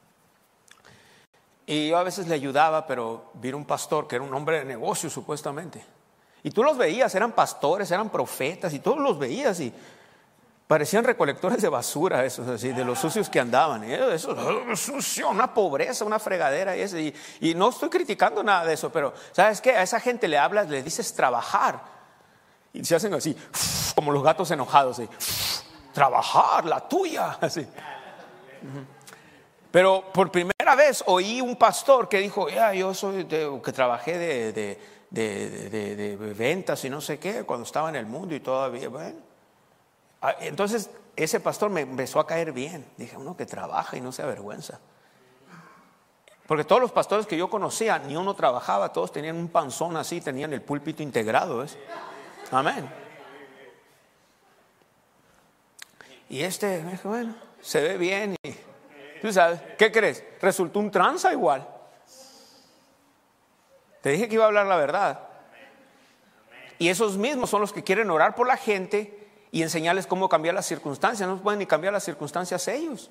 Y yo a veces le ayudaba, pero vino un pastor que era un hombre de negocio supuestamente. Y tú los veías, eran pastores, eran profetas, y todos los veías y parecían recolectores de basura esos así, de los sucios que andaban. Y eso sucio, una pobreza, una fregadera y no estoy criticando nada de eso, pero ¿sabes qué? A esa gente le hablas, le dices trabajar y se hacen así, como los gatos enojados, así, trabajar, la tuya, así. Pero por primera vez oí un pastor que dijo, yo soy que trabajé de ventas y no sé qué cuando estaba en el mundo y todavía, bueno. Entonces ese pastor me empezó a caer bien. Dije, uno que trabaja y no se avergüenza. Porque todos los pastores que yo conocía, ni uno trabajaba, todos tenían un panzón así, tenían el púlpito integrado, ¿ves? Amén. Y me dijo, bueno, se ve bien y tú sabes, ¿qué crees? Resultó un tranza igual. Te dije que iba a hablar la verdad. Y esos mismos son los que quieren orar por la gente y enseñarles cómo cambiar las circunstancias. No pueden ni cambiar las circunstancias ellos.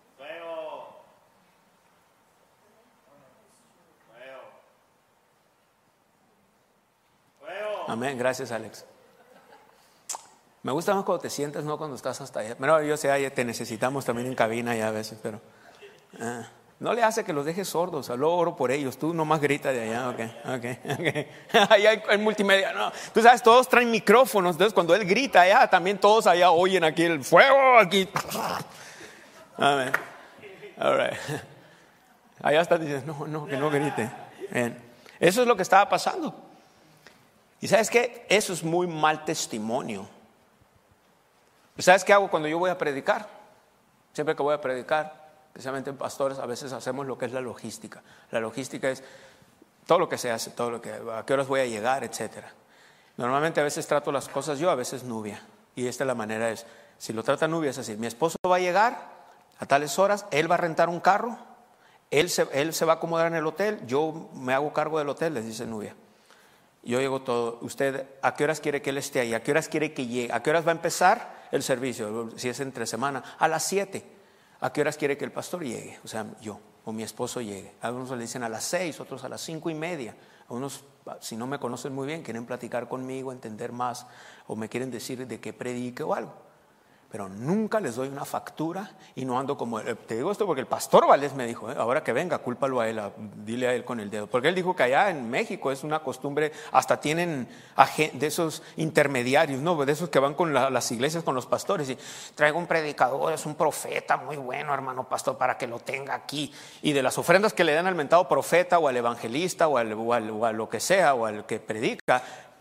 Amén, gracias Alex. Me gusta más cuando te sientas, no cuando estás hasta allá. Pero yo sé, te necesitamos también en cabina ya a veces, pero no le hace que los dejes sordos. Luego oro por ellos, tú nomás grita de allá, ok. Allá en multimedia, no. Tú sabes, todos traen micrófonos, entonces cuando él grita allá, también todos allá oyen aquí el fuego, aquí. Amén. All right. Allá están diciendo, no, que no grite. Bien. Eso es lo que estaba pasando. Y ¿sabes qué? Eso es muy mal testimonio. ¿Sabes qué hago cuando yo voy a predicar? Siempre que voy a predicar, especialmente en pastores, a veces hacemos lo que es la logística. La logística es todo lo que se hace, a qué horas voy a llegar, etcétera. Normalmente a veces trato las cosas yo, a veces Nubia. Y esta es la manera, si lo trata Nubia es así: mi esposo va a llegar a tales horas, él va a rentar un carro, él se va a acomodar en el hotel, yo me hago cargo del hotel, les dice Nubia. Yo llego todo. ¿Usted a qué horas quiere que él esté ahí? ¿A qué horas quiere que llegue? ¿A qué horas va a empezar el servicio? Si es entre semana, a las 7. ¿A qué horas quiere que el pastor llegue? O sea, yo o mi esposo llegue. Algunos le dicen a las 6, otros a las 5:30. Algunos, si no me conocen muy bien, quieren platicar conmigo, entender más, o me quieren decir de qué predique o algo. Pero nunca les doy una factura y no ando como, te digo esto porque el pastor Valdés me dijo, ahora que venga, cúlpalo a él, dile a él con el dedo. Porque él dijo que allá en México es una costumbre, hasta tienen de esos intermediarios, ¿no? De esos que van con las iglesias, con los pastores y traigo un predicador, es un profeta muy bueno, hermano pastor, para que lo tenga aquí. Y de las ofrendas que le dan al mentado profeta o al evangelista o a lo que sea o al que predica,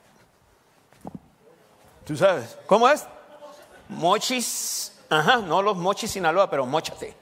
tú sabes, ¿cómo es? Mochis, no los mochis Sinaloa, pero móchate.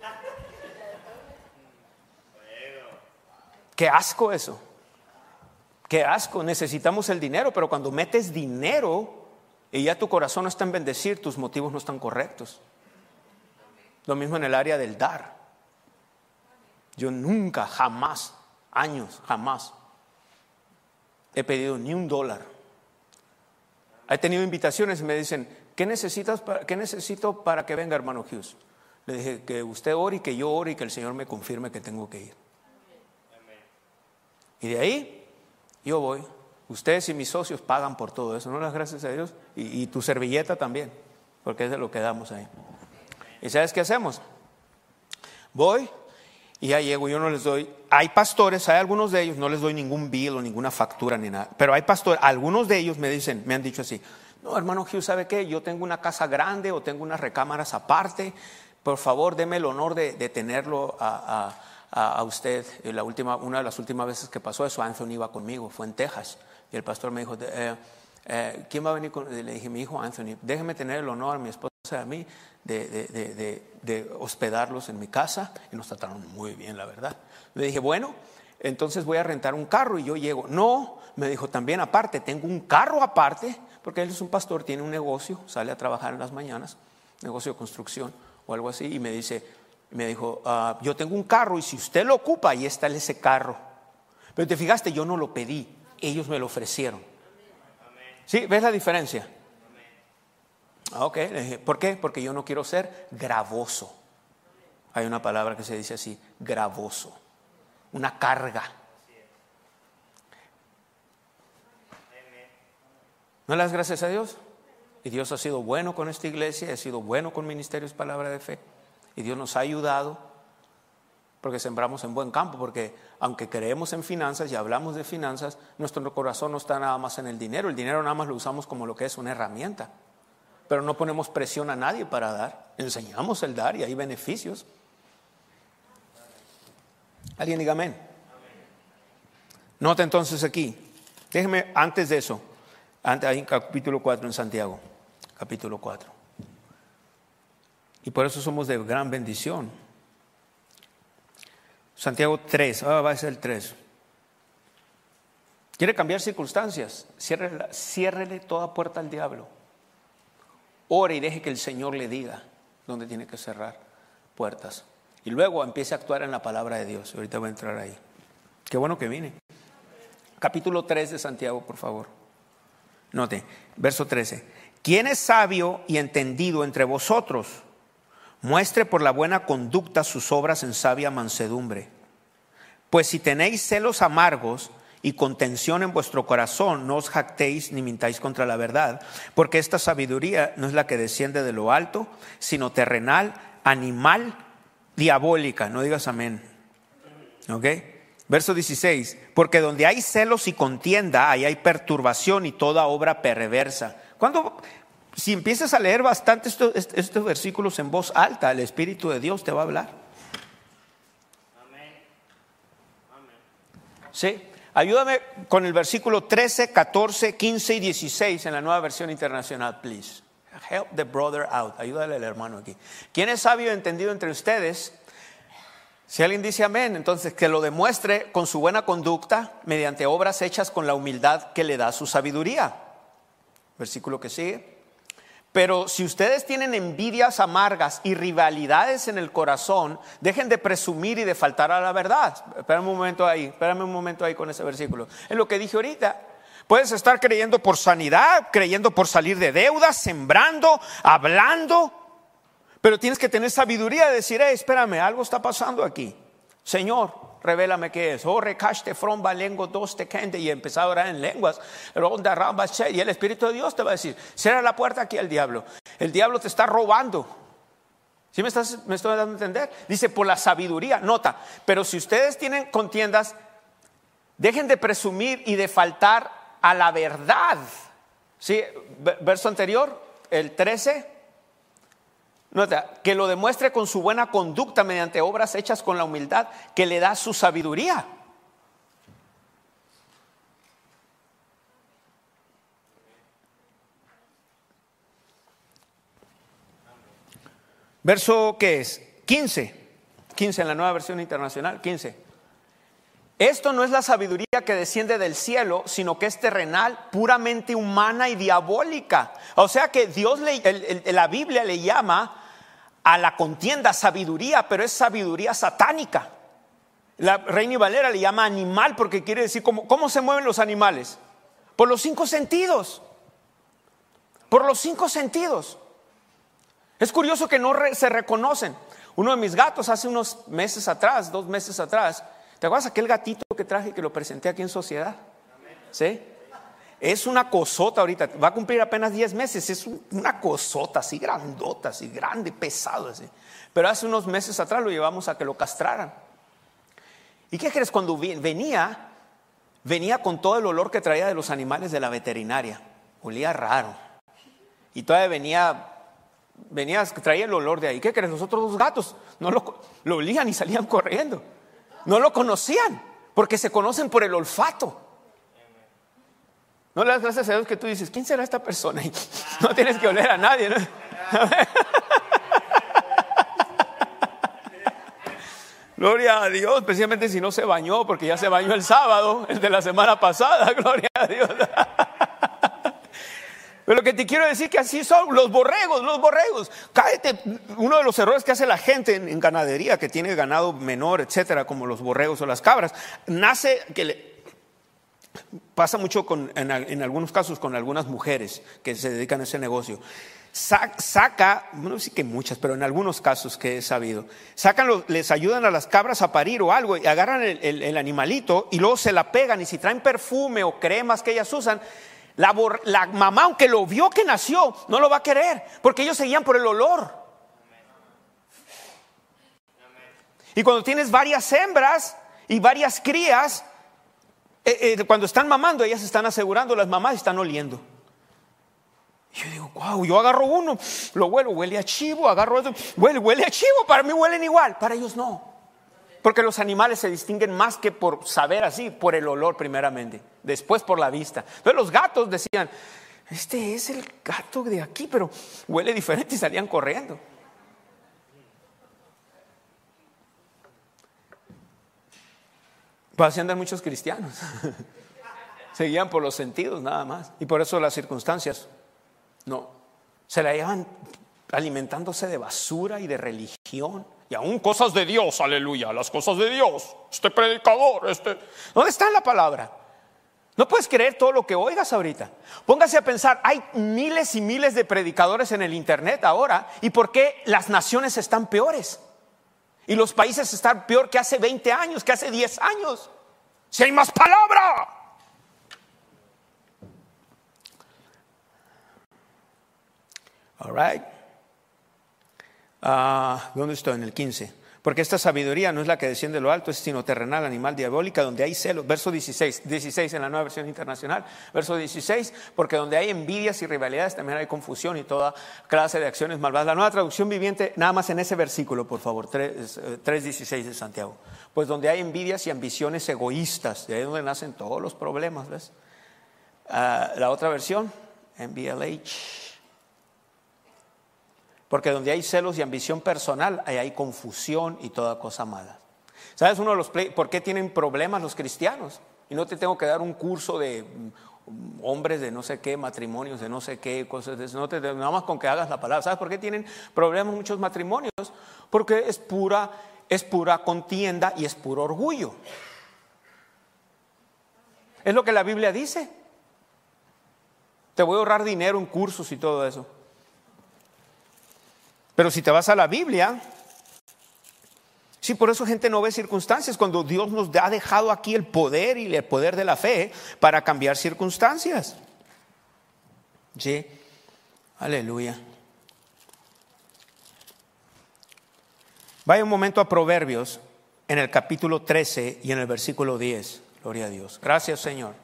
Qué asco eso. Qué asco, necesitamos el dinero, pero cuando metes dinero y ya tu corazón no está en bendecir, tus motivos no están correctos. Lo mismo en el área del dar. Yo nunca, jamás, años, jamás he pedido ni $1. He tenido invitaciones y me dicen, ¿qué necesito para que venga, hermano Hughes? Le dije, que usted ore y que yo ore y que el Señor me confirme que tengo que ir. Y de ahí yo voy. Ustedes y mis socios pagan por todo eso, ¿no? Las gracias a Dios. Y tu servilleta también, porque es de lo que damos ahí. ¿Y sabes qué hacemos? Voy y ya llego, yo no les doy. Hay pastores, hay algunos de ellos, no les doy ningún bill o ninguna factura ni nada. Pero hay pastores, algunos de ellos me han dicho así: no, hermano Hughes, ¿sabe qué? Yo tengo una casa grande o tengo unas recámaras aparte. Por favor, deme el honor de tenerlo a usted. Una de las últimas veces que pasó eso, Anthony iba conmigo, fue en Texas. Y el pastor me dijo, ¿quién va a venir le dije, mi hijo Anthony, déjeme tener el honor a mi esposa y a mí de hospedarlos en mi casa. Y nos trataron muy bien, la verdad. Le dije, bueno, entonces voy a rentar un carro y yo llego. No, me dijo, también aparte, tengo un carro aparte, porque él es un pastor, tiene un negocio, sale a trabajar en las mañanas, negocio de construcción o algo así, y me dijo, yo tengo un carro y si usted lo ocupa, ahí está ese carro. Pero te fijaste, yo no lo pedí, ellos me lo ofrecieron. ¿Sí? ¿Ves la diferencia? Ok, le dije, ¿por qué? Porque yo no quiero ser gravoso. Hay una palabra que se dice así, gravoso, una carga. ¿No le das gracias a Dios? Y Dios ha sido bueno con esta iglesia, ha sido bueno con Ministerios Palabra de Fe. Y Dios nos ha ayudado porque sembramos en buen campo. Porque aunque creemos en finanzas y hablamos de finanzas, nuestro corazón no está nada más en el dinero. El dinero nada más lo usamos como lo que es una herramienta. Pero no ponemos presión a nadie para dar. Enseñamos el dar y hay beneficios. ¿Alguien diga amén? Nota entonces aquí. Déjeme antes de eso. Ahí en capítulo 4 en Santiago. Capítulo 4. Y por eso somos de gran bendición. Santiago 3, va a ser el 3. ¿Quiere cambiar circunstancias? Ciérrele toda puerta al diablo. Ore y deje que el Señor le diga dónde tiene que cerrar puertas. Y luego empiece a actuar en la palabra de Dios. Ahorita voy a entrar ahí. Qué bueno que vine. Capítulo 3 de Santiago, por favor. Note, verso 13. ¿Quién es sabio y entendido entre vosotros? Muestre por la buena conducta sus obras en sabia mansedumbre. Pues si tenéis celos amargos y contención en vuestro corazón, no os jactéis ni mintáis contra la verdad, porque esta sabiduría no es la que desciende de lo alto, sino terrenal, animal, diabólica. No digas amén. ¿Ok? Verso 16. Porque donde hay celos y contienda, ahí hay perturbación y toda obra perversa. Si empiezas a leer bastante estos versículos en voz alta, el Espíritu de Dios te va a hablar.
Amén.
Sí, ayúdame con el versículo 13, 14, 15 y 16 en la Nueva Versión Internacional, please. Help the brother out. Ayúdale al hermano aquí. ¿Quién es sabio y entendido entre ustedes? Si alguien dice amén, entonces que lo demuestre con su buena conducta mediante obras hechas con la humildad que le da su sabiduría. Versículo que sigue. Pero si ustedes tienen envidias amargas y rivalidades en el corazón, dejen de presumir y de faltar a la verdad. Espérame un momento ahí con ese versículo. Es lo que dije ahorita. Puedes estar creyendo por sanidad, creyendo por salir de deudas, sembrando, hablando, pero tienes que tener sabiduría de decir, espérame, algo está pasando aquí. Señor, revélame qué es. Y empezar a orar en lenguas. Y el Espíritu de Dios te va a decir, cierra la puerta aquí al diablo. El diablo te está robando. ¿Sí me estoy dando a entender? Dice, por la sabiduría. Nota, pero si ustedes tienen contiendas, dejen de presumir y de faltar a la verdad. ¿Sí? Verso anterior, el 13. Nota, que lo demuestre con su buena conducta mediante obras hechas con la humildad que le da su sabiduría. Verso, ¿qué es? 15 en la Nueva Versión Internacional, 15. Esto no es la sabiduría que desciende del cielo, sino que es terrenal, puramente humana y diabólica. O sea que Dios, la Biblia le llama a la contienda sabiduría, pero es sabiduría satánica. La Reina Valera le llama animal porque quiere decir ¿cómo se mueven los animales? Por los 5 sentidos. Por los 5 sentidos. Es curioso que no se reconocen. Uno de mis gatos hace 2 meses atrás, ¿te acuerdas aquel gatito que traje que lo presenté aquí en Sociedad? ¿Sí? Es una cosota ahorita, va a cumplir apenas 10 meses, es una cosota así grandota, así grande, pesado así. Pero hace unos meses atrás lo llevamos a que lo castraran. ¿Y qué crees? Cuando venía con todo el olor que traía de los animales de la veterinaria. Olía raro. Y todavía traía el olor de ahí. ¿Qué crees? Los otros 2 gatos no lo olían y salían corriendo. No lo conocían, porque se conocen por el olfato. No le das gracias a Dios que tú dices, ¿quién será esta persona? Y no tienes que oler a nadie, ¿no? Gloria a Dios, especialmente si no se bañó, porque ya se bañó el sábado, el de la semana pasada, gloria a Dios. Pero lo que te quiero decir que así son los borregos. Cállate. Uno de los errores que hace la gente en ganadería, que tiene ganado menor, etcétera, como los borregos o las cabras, pasa mucho en algunos casos con algunas mujeres que se dedican a ese negocio. No sé que muchas, pero en algunos casos que he sabido, les ayudan a las cabras a parir o algo y agarran el animalito y luego se la pegan, y si traen perfume o cremas que ellas usan, la mamá, aunque lo vio que nació, no lo va a querer, porque ellos se guían por el olor. Y cuando tienes varias hembras y varias crías, cuando están mamando, ellas están asegurando, las mamás están oliendo. Y yo digo, wow, yo agarro uno, lo huele a chivo, agarro otro, huele a chivo, para mí huelen igual, para ellos no. Porque los animales se distinguen más que por saber así, por el olor primeramente, después por la vista. Entonces los gatos decían, este es el gato de aquí, pero huele diferente, y salían corriendo. Pues así andan muchos cristianos. Se guían por los sentidos nada más. Y por eso las circunstancias no. Se la llevan alimentándose de basura y de religión. Y aún cosas de Dios, aleluya, las cosas de Dios. Este predicador, ¿dónde está la palabra? No puedes creer todo lo que oigas ahorita. Póngase a pensar, hay miles y miles de predicadores en el internet ahora. ¿Y por qué las naciones están peores? Y los países están peor que hace 20 años, que hace 10 años. Si hay más palabra. All right. ¿Dónde estoy? En el 15. Porque esta sabiduría no es la que desciende de lo alto, es sino terrenal, animal, diabólica, donde hay celos. Verso 16 en la Nueva Versión Internacional. Verso 16, porque donde hay envidias y rivalidades también hay confusión y toda clase de acciones malvadas. La Nueva Traducción Viviente, nada más en ese versículo, por favor, 3:16 de Santiago. Pues donde hay envidias y ambiciones egoístas, de ahí es donde nacen todos los problemas, ¿ves? La otra versión, NBLH. Porque donde hay celos y ambición personal, ahí hay confusión y toda cosa mala. ¿Sabes por qué tienen problemas los cristianos? Y no te tengo que dar un curso de hombres de no sé qué, matrimonios de no sé qué, cosas de eso. Nada más con que hagas la palabra. ¿Sabes por qué tienen problemas muchos matrimonios? Porque es pura contienda y es puro orgullo. Es lo que la Biblia dice. Te voy a ahorrar dinero en cursos y todo eso. Pero si te vas a la Biblia, sí, por eso gente no ve circunstancias, cuando Dios nos ha dejado aquí el poder y el poder de la fe para cambiar circunstancias. Sí, aleluya. Vaya un momento a Proverbios en el capítulo 13 y en el versículo 10. Gloria a Dios. Gracias, Señor.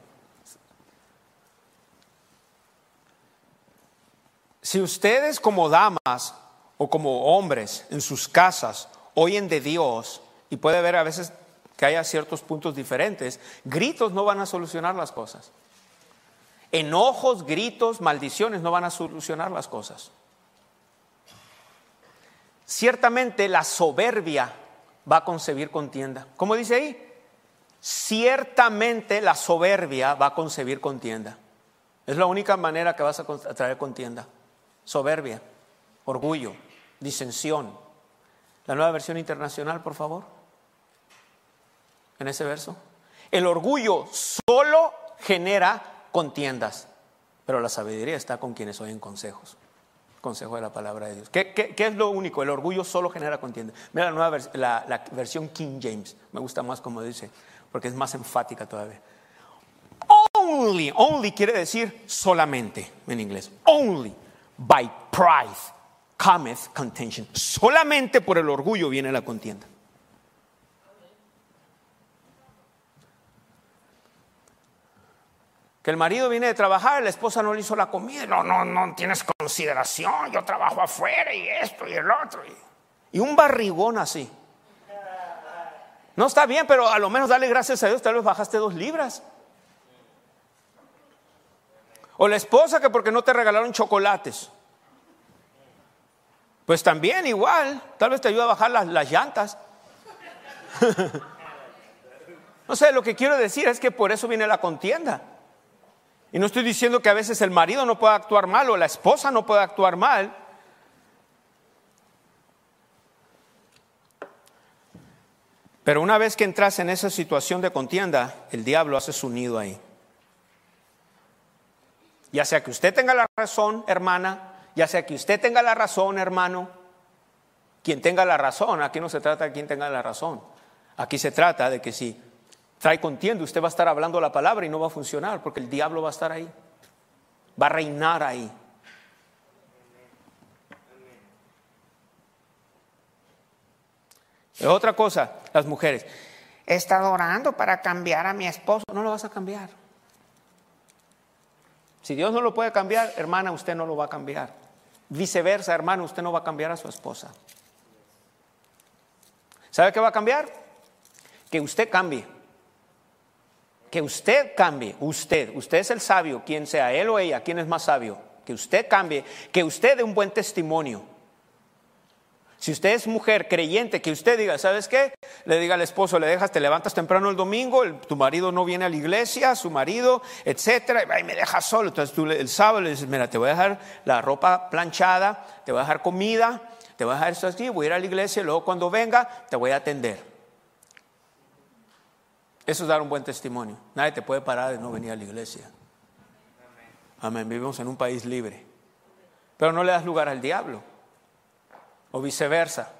Si ustedes como damas o como hombres en sus casas oyen de Dios, y puede haber a veces que haya ciertos puntos diferentes, gritos no van a solucionar las cosas. Enojos, gritos, maldiciones no van a solucionar las cosas. Ciertamente la soberbia va a concebir contienda. ¿Cómo dice ahí? Ciertamente la soberbia va a concebir contienda. Es la única manera que vas a traer contienda. Soberbia, orgullo, disensión. La Nueva Versión Internacional, por favor. En ese verso. El orgullo solo genera contiendas, pero la sabiduría está con quienes oyen consejos. Consejo de la palabra de Dios. ¿Qué es lo único? El orgullo solo genera contiendas. Mira la versión King James. Me gusta más como dice, porque es más enfática todavía. Only quiere decir solamente en inglés. Only by pride cometh contention. Solamente por el orgullo viene la contienda. Que el marido viene de trabajar, la esposa no le hizo la comida. No tienes consideración. Yo trabajo afuera y esto y el otro. Y un barrigón así. No está bien, pero a lo menos dale gracias a Dios. Tal vez bajaste 2 libras. O la esposa que porque no te regalaron chocolates. Pues también igual, tal vez te ayuda a bajar las llantas. No sé, lo que quiero decir es que por eso viene la contienda. Y no estoy diciendo que a veces el marido no pueda actuar mal o la esposa no pueda actuar mal. Pero una vez que entras en esa situación de contienda, el diablo hace su nido ahí. Ya sea que usted tenga la razón, hermana, ya sea que usted tenga la razón, hermano, quien tenga la razón, aquí no se trata de quien tenga la razón. Aquí se trata de que si trae contienda, usted va a estar hablando la palabra y no va a funcionar porque el diablo va a estar ahí. Va a reinar ahí. Y otra cosa, las mujeres. He estado orando para cambiar a mi esposo. No lo vas a cambiar. Si Dios no lo puede cambiar, hermana, usted no lo va a cambiar. Viceversa, hermano, usted no va a cambiar a su esposa. ¿Sabe qué va a cambiar? Que usted cambie. Que usted cambie. Usted es el sabio, quien sea él o ella, quien es más sabio. Que usted cambie, que usted dé un buen testimonio. Si usted es mujer creyente, que usted diga, ¿sabes qué? Le diga al esposo, te levantas temprano el domingo, tu marido no viene a la iglesia, su marido, etcétera, y me deja solo. Entonces tú el sábado le dices, mira, te voy a dejar la ropa planchada, te voy a dejar comida, te voy a dejar esto así, voy a ir a la iglesia y luego cuando venga te voy a atender. Eso es dar un buen testimonio. Nadie te puede parar de no venir a la iglesia. Amén. Vivimos en un país libre. Pero no le das lugar al diablo. O viceversa.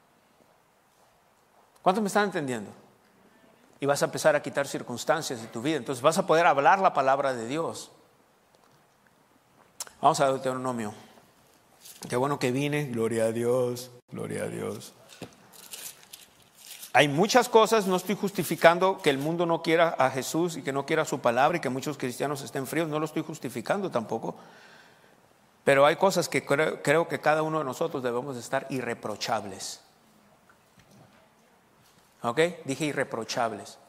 ¿Cuántos me están entendiendo? Y vas a empezar a quitar circunstancias de tu vida. Entonces vas a poder hablar la palabra de Dios. Vamos a Deuteronomio. Qué bueno que vine. Gloria a Dios. Gloria a Dios. Hay muchas cosas, no estoy justificando que el mundo no quiera a Jesús y que no quiera su palabra y que muchos cristianos estén fríos. No lo estoy justificando tampoco. Pero hay cosas que creo que cada uno de nosotros debemos estar irreprochables. ¿Ok? Dije irreprochables.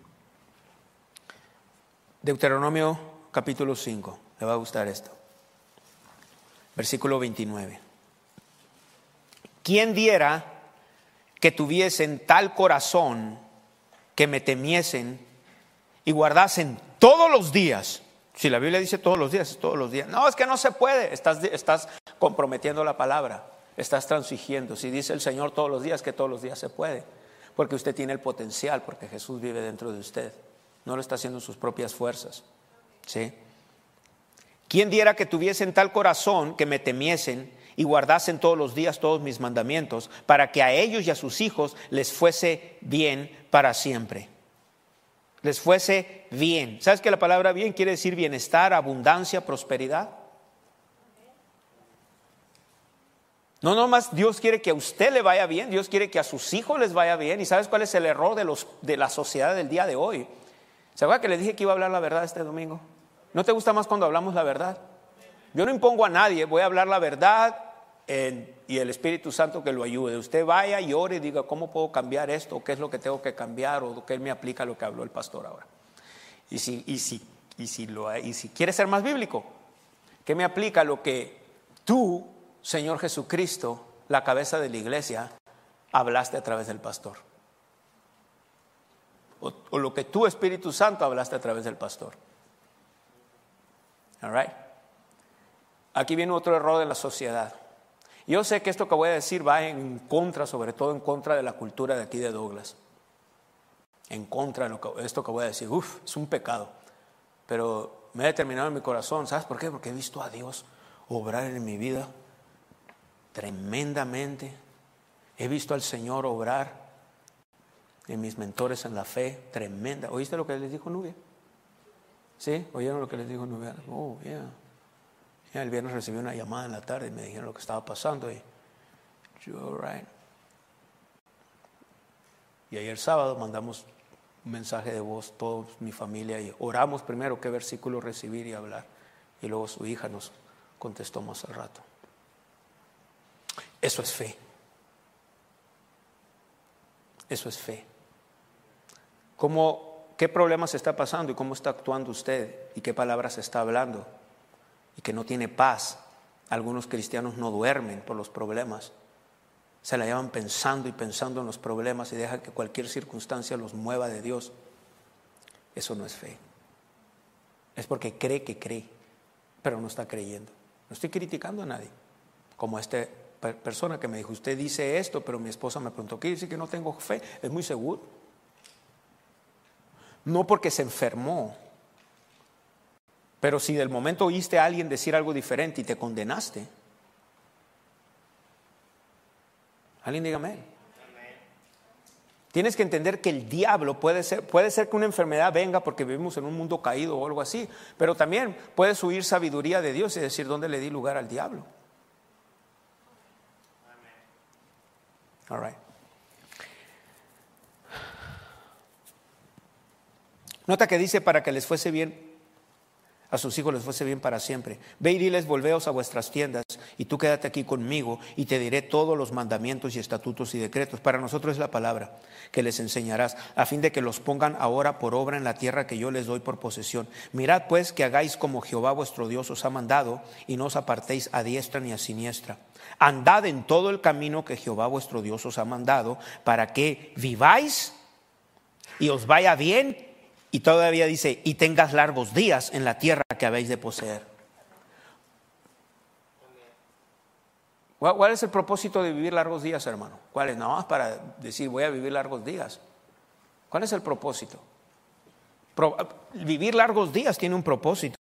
Deuteronomio capítulo 5. Le va a gustar esto. Versículo 29. ¿Quién diera que tuviesen tal corazón que me temiesen y guardasen todos los días? Si la Biblia dice todos los días, es todos los días. No, es que no se puede. Estás comprometiendo la palabra. Estás transigiendo. Si dice el Señor todos los días, que todos los días se puede. Porque usted tiene el potencial, porque Jesús vive dentro de usted. No lo está haciendo en sus propias fuerzas. ¿Sí? ¿Quién diera que tuviesen tal corazón que me temiesen y guardasen todos los días todos mis mandamientos, para que a ellos y a sus hijos les fuese bien para siempre? Les fuese bien. ¿Sabes que la palabra bien quiere decir bienestar, abundancia, prosperidad? No nomás Dios quiere que a usted le vaya bien, Dios quiere que a sus hijos les vaya bien. ¿Y sabes cuál es el error de la sociedad del día de hoy? ¿Se acuerdan que les dije que iba a hablar la verdad este domingo? ¿No te gusta más cuando hablamos la verdad? Yo no impongo a nadie, voy a hablar la verdad y el Espíritu Santo que lo ayude. Usted vaya y ore y diga, ¿cómo puedo cambiar esto? ¿O qué es lo que tengo que cambiar? ¿O qué me aplica lo que habló el pastor ahora? Y si quiere ser más bíblico, ¿qué me aplica lo que tú, Señor Jesucristo, la cabeza de la iglesia, hablaste a través del pastor? O lo que tú, Espíritu Santo, hablaste a través del pastor. All right. Aquí viene otro error de la sociedad. Yo sé que esto que voy a decir va en contra, sobre todo en contra de la cultura de aquí de Douglas. En contra de esto que voy a decir. Es un pecado. Pero me he determinado en mi corazón. ¿Sabes por qué? Porque he visto a Dios obrar en mi vida tremendamente. He visto al Señor obrar en mis mentores en la fe tremenda. ¿Oíste lo que les dijo Nubia? ¿Sí? ¿Oyeron lo que les dijo Nubia? Oh, yeah. El viernes recibí una llamada en la tarde y me dijeron lo que estaba pasando. Y ayer sábado mandamos un mensaje de voz, toda mi familia, y oramos primero qué versículo recibir y hablar. Y luego su hija nos contestó más al rato. Eso es fe. Eso es fe. ¿Qué problemas está pasando y cómo está actuando usted y qué palabras está hablando? y que no tiene paz. Algunos cristianos no duermen por los problemas. Se la llevan pensando y pensando en los problemas y dejan que cualquier circunstancia los mueva de Dios. Eso no es fe. Es porque cree que cree, pero no está creyendo. No estoy criticando a nadie. Como esta persona que me dijo, usted dice esto, pero mi esposa me preguntó, ¿qué dice que no tengo fe? Es muy seguro. No porque se enfermó, pero si del momento oíste a alguien decir algo diferente y te condenaste, alguien dígame. Tienes que entender que el diablo puede ser que una enfermedad venga porque vivimos en un mundo caído o algo así, pero también puedes huir sabiduría de Dios y decir, ¿dónde le di lugar al diablo? All right. Nota que dice para que les fuese bien, a sus hijos les fuese bien para siempre. Ve y diles, volveos a vuestras tiendas y tú quédate aquí conmigo y te diré todos los mandamientos y estatutos y decretos. Para nosotros es la palabra que les enseñarás, a fin de que los pongan ahora por obra en la tierra que yo les doy por posesión. Mirad pues que hagáis como Jehová vuestro Dios os ha mandado y no os apartéis a diestra ni a siniestra. Andad en todo el camino que Jehová vuestro Dios os ha mandado para que viváis y os vaya bien. Y todavía dice, y tengas largos días en la tierra que habéis de poseer. ¿Cuál es el propósito de vivir largos días, hermano? ¿Cuál es? Nada más para decir, voy a vivir largos días. ¿Cuál es el propósito? Vivir largos días tiene un propósito.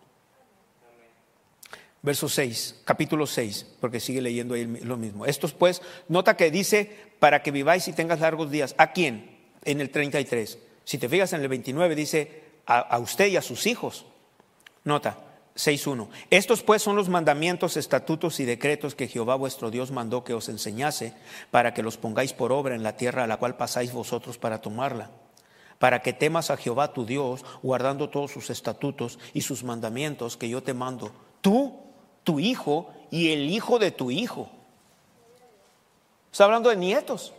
Verso 6, capítulo 6, porque sigue leyendo ahí lo mismo. Estos pues, nota que dice, para que viváis y tengas largos días. ¿A quién? En el 33. Si te fijas en el 29 dice a usted y a sus hijos. Nota, 6.1. Estos pues son los mandamientos, estatutos y decretos que Jehová vuestro Dios mandó que os enseñase para que los pongáis por obra en la tierra a la cual pasáis vosotros para tomarla. Para que temas a Jehová tu Dios, guardando todos sus estatutos y sus mandamientos que yo te mando. Tú, tu hijo y el hijo de tu hijo. Está hablando de nietos.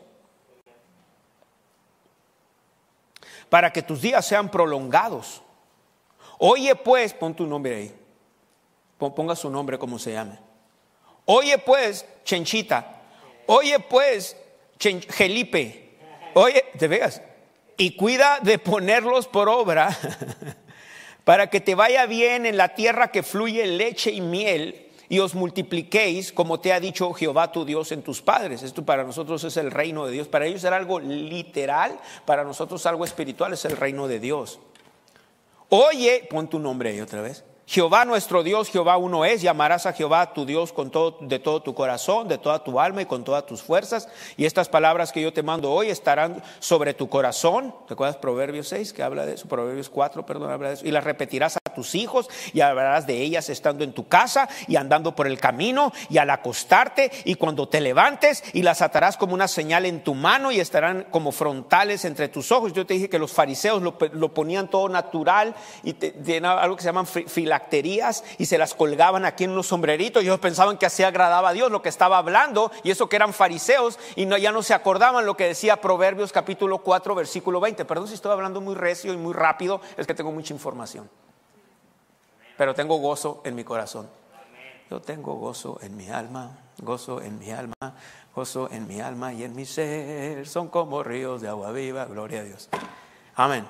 Para que tus días sean prolongados. Oye pues, pon tu nombre ahí. Ponga su nombre como se llame. Oye pues, Chenchita. Oye pues, Gelipe. Oye, te veas. Y cuida de ponerlos por obra para que te vaya bien en la tierra que fluye leche y miel y os multipliquéis como te ha dicho Jehová tu Dios en tus padres. Esto para nosotros es el reino de Dios. Para ellos era algo literal, para nosotros algo espiritual, es el reino de Dios. Oye, pon tu nombre ahí otra vez. Jehová nuestro Dios, Jehová uno es. Llamarás a Jehová tu Dios de todo tu corazón, de toda tu alma y con todas tus fuerzas. Y estas palabras que yo te mando hoy estarán sobre tu corazón. ¿Te acuerdas Proverbios 6 que habla de eso? Proverbios 4, perdón, habla de eso. Y las repetirás a tus hijos y hablarás de ellas estando en tu casa y andando por el camino y al acostarte y cuando te levantes, y las atarás como una señal en tu mano y estarán como frontales entre tus ojos. Yo te dije que los fariseos lo ponían todo natural y tenían algo que se llaman filacterias y se las colgaban aquí en unos sombreritos. Ellos pensaban que así agradaba a Dios lo que estaba hablando, y eso que eran fariseos y ya no se acordaban lo que decía Proverbios capítulo 4 versículo 20. Perdón si estoy hablando muy recio y muy rápido, es que tengo mucha información, pero tengo gozo en mi corazón. Yo tengo gozo en mi alma, gozo en mi alma, gozo en mi alma y en mi ser, son como ríos de agua viva. Gloria a Dios. Amén.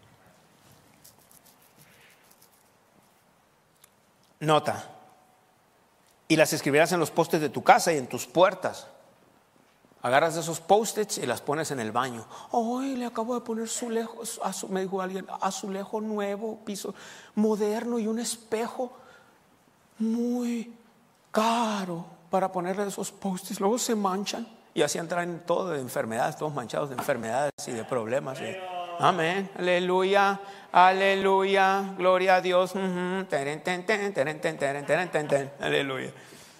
Nota, y las escribirás en los postes de tu casa y en tus puertas. Agarras esos post-its y las pones en el baño. Hoy le acabo de poner me dijo alguien, azulejo nuevo, piso moderno y un espejo muy caro para ponerle esos post-its. Luego se manchan y así entran todo de enfermedades, todos manchados de enfermedades y de problemas. Amén, aleluya, aleluya, gloria a Dios. Aleluya.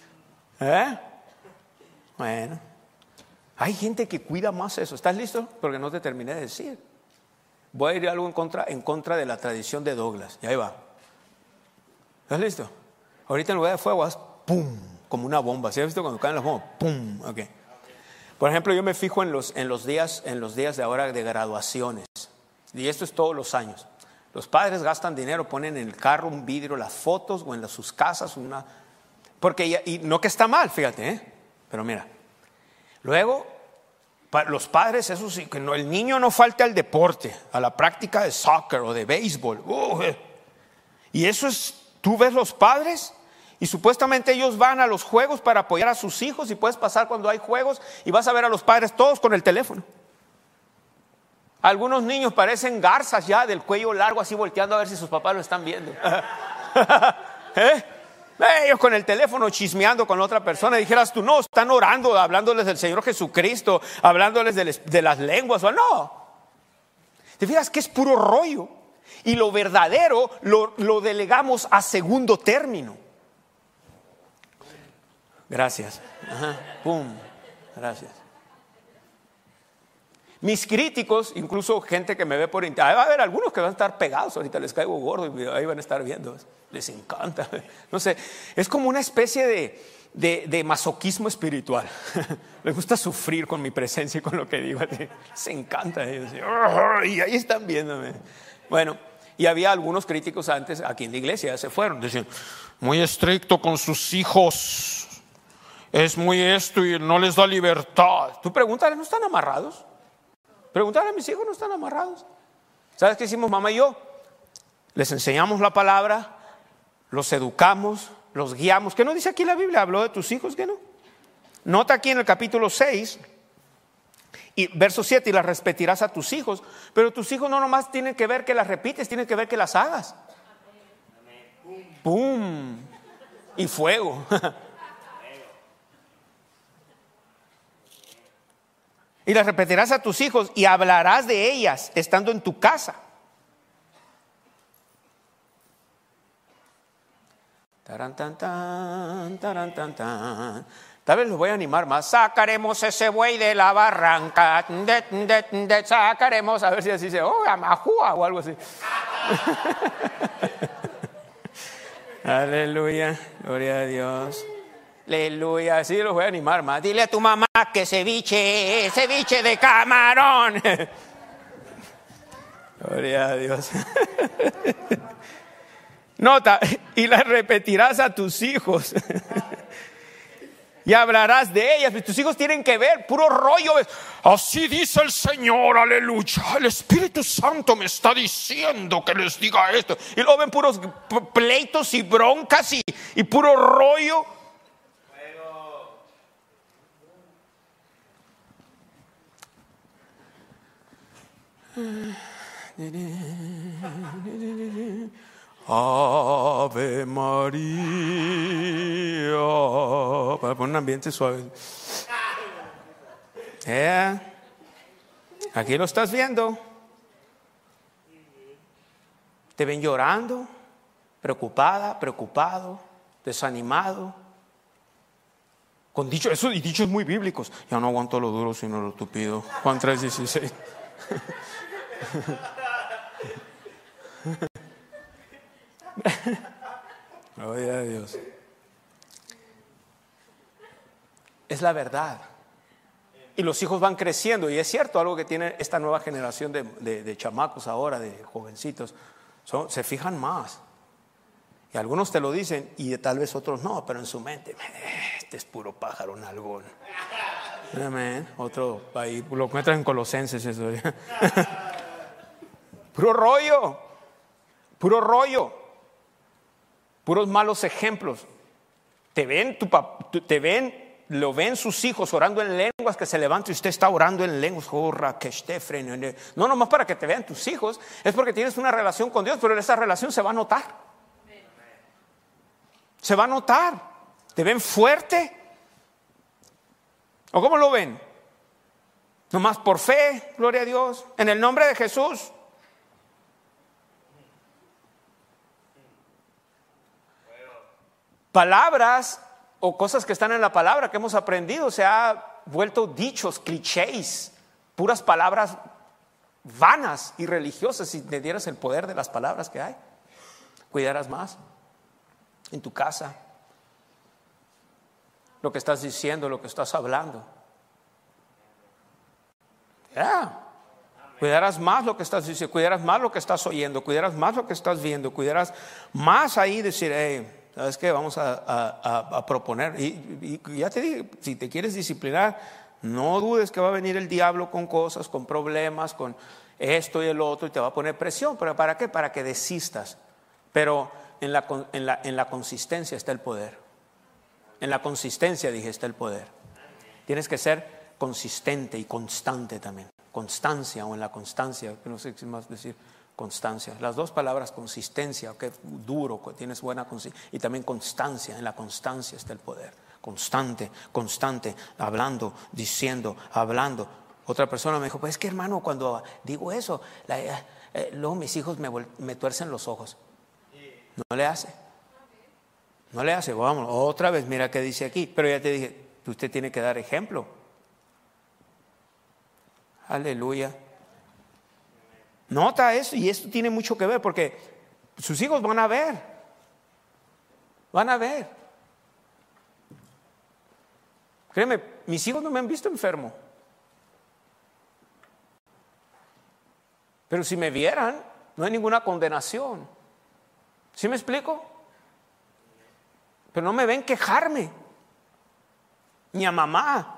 Bueno, hay gente que cuida más eso. ¿Estás listo? Porque no te terminé de decir. Voy a ir algo en contra de la tradición de Douglas. Y ahí va. ¿Estás listo? Ahorita en lugar de fuego haz pum, como una bomba. ¿Sí has visto cuando caen las bombas? Pum, ok. Por ejemplo, yo me fijo en los días de ahora de graduaciones. Y esto es todos los años. Los padres gastan dinero, ponen en el carro un vidrio, las fotos, o en sus casas porque y no que está mal, fíjate, pero mira, luego los padres, eso sí, que el niño no falte al deporte, a la práctica de soccer o de béisbol. Y eso es, tú ves los padres y supuestamente ellos van a los juegos para apoyar a sus hijos, y puedes pasar cuando hay juegos y vas a ver a los padres todos con el teléfono. Algunos niños parecen garzas ya, del cuello largo, así volteando a ver si sus papás lo están viendo. Ellos con el teléfono chismeando con otra persona. Y dijeras tú, no, están orando, hablándoles del Señor Jesucristo, hablándoles de las lenguas. O no, te fijas que es puro rollo. Y lo verdadero lo delegamos a segundo término. Gracias. Pum. Gracias. Mis críticos, incluso gente que me ve por internet, va a haber algunos que van a estar pegados, ahorita les caigo gordo y ahí van a estar viendo, les encanta, no sé, es como una especie de masoquismo espiritual. Les gusta sufrir con mi presencia y con lo que digo, les encanta a ellos, y ahí están viéndome. Bueno, y había algunos críticos antes aquí en la iglesia, ya se fueron, decían, muy estricto con sus hijos, es muy esto y no les da libertad. Tú pregúntale, ¿no están amarrados? Preguntarle a mis hijos, no están amarrados. ¿Sabes qué hicimos mamá y yo? Les enseñamos la palabra, los educamos, los guiamos. ¿Qué no dice aquí la Biblia? Habló de tus hijos, ¿qué no? Nota aquí en el capítulo 6 y verso 7, y las repetirás a tus hijos. Pero tus hijos no nomás tienen que ver que las repites, tienen que ver que las hagas. ¡Pum! Y fuego. Y las repetirás a tus hijos y hablarás de ellas estando en tu casa. Taran, tan, tan, taran, tan, tan. Tal vez los voy a animar más. Sacaremos ese buey de la barranca. Sacaremos, a ver si así dice, amajúa o algo así. Aleluya, gloria a Dios. Aleluya, así los voy a animar más. Dile a tu mamá que ceviche de camarón. Gloria a Dios. Nota, y las repetirás a tus hijos. Y hablarás de ellas. Tus hijos tienen que ver, puro rollo. Así dice el Señor, aleluya. El Espíritu Santo me está diciendo que les diga esto. Y luego ven puros pleitos y broncas y puro rollo. Ave María, para poner un ambiente suave. Aquí lo estás viendo. Te ven llorando, preocupado, desanimado. Con dicho, eso y dichos muy bíblicos. Ya no aguanto lo duro sino lo tupido. Juan 3:16. Gloria a Dios. Es la verdad. Y los hijos van creciendo. Y es cierto, algo que tiene esta nueva generación de chamacos ahora, de jovencitos, se fijan más. Y algunos te lo dicen y tal vez otros no, pero en su mente, este es puro pájaro nalgón. Amén. Otro ahí lo encuentras en Colosenses eso. Puro rollo, puros malos ejemplos. Lo ven sus hijos orando en lenguas, que se levanta y usted está orando en lenguas. No nomás para que te vean tus hijos, es porque tienes una relación con Dios, pero esa relación se va a notar. Se va a notar. ¿Te ven fuerte? ¿O cómo lo ven? Nomás por fe, gloria a Dios, en el nombre de Jesús. Palabras o cosas que están en la palabra que hemos aprendido se ha vuelto dichos, clichés, puras palabras vanas y religiosas. Si te dieras el poder de las palabras que hay, cuidarás más en tu casa lo que estás diciendo, lo que estás hablando. Cuidarás más lo que estás diciendo, cuidarás más lo que estás oyendo, cuidarás más lo que estás viendo, cuidarás más ahí decir, hey, ¿sabes qué? Vamos a proponer. Y ya te dije, si te quieres disciplinar, no dudes que va a venir el diablo con cosas, con problemas, con esto y el otro, y te va a poner presión. ¿Pero para qué? Para que desistas. Pero en la consistencia está el poder. En la consistencia, dije, está el poder. Tienes que ser consistente y constante también. Constancia o en la constancia, no sé qué más decir, constancia. Las dos palabras, consistencia, que duro, tienes buena consistencia, y también constancia. En la constancia está el poder. Constante, hablando, diciendo, hablando. Otra persona me dijo, pues es que hermano, cuando digo eso, luego mis hijos me tuercen los ojos. No le hace. Vamos, otra vez, mira qué dice aquí. Pero ya te dije, usted tiene que dar ejemplo. Aleluya. Nota eso, y esto tiene mucho que ver porque sus hijos van a ver. Créeme, mis hijos no me han visto enfermo. Pero si me vieran, no hay ninguna condenación. ¿Sí me explico? Pero no me ven quejarme, ni a mamá.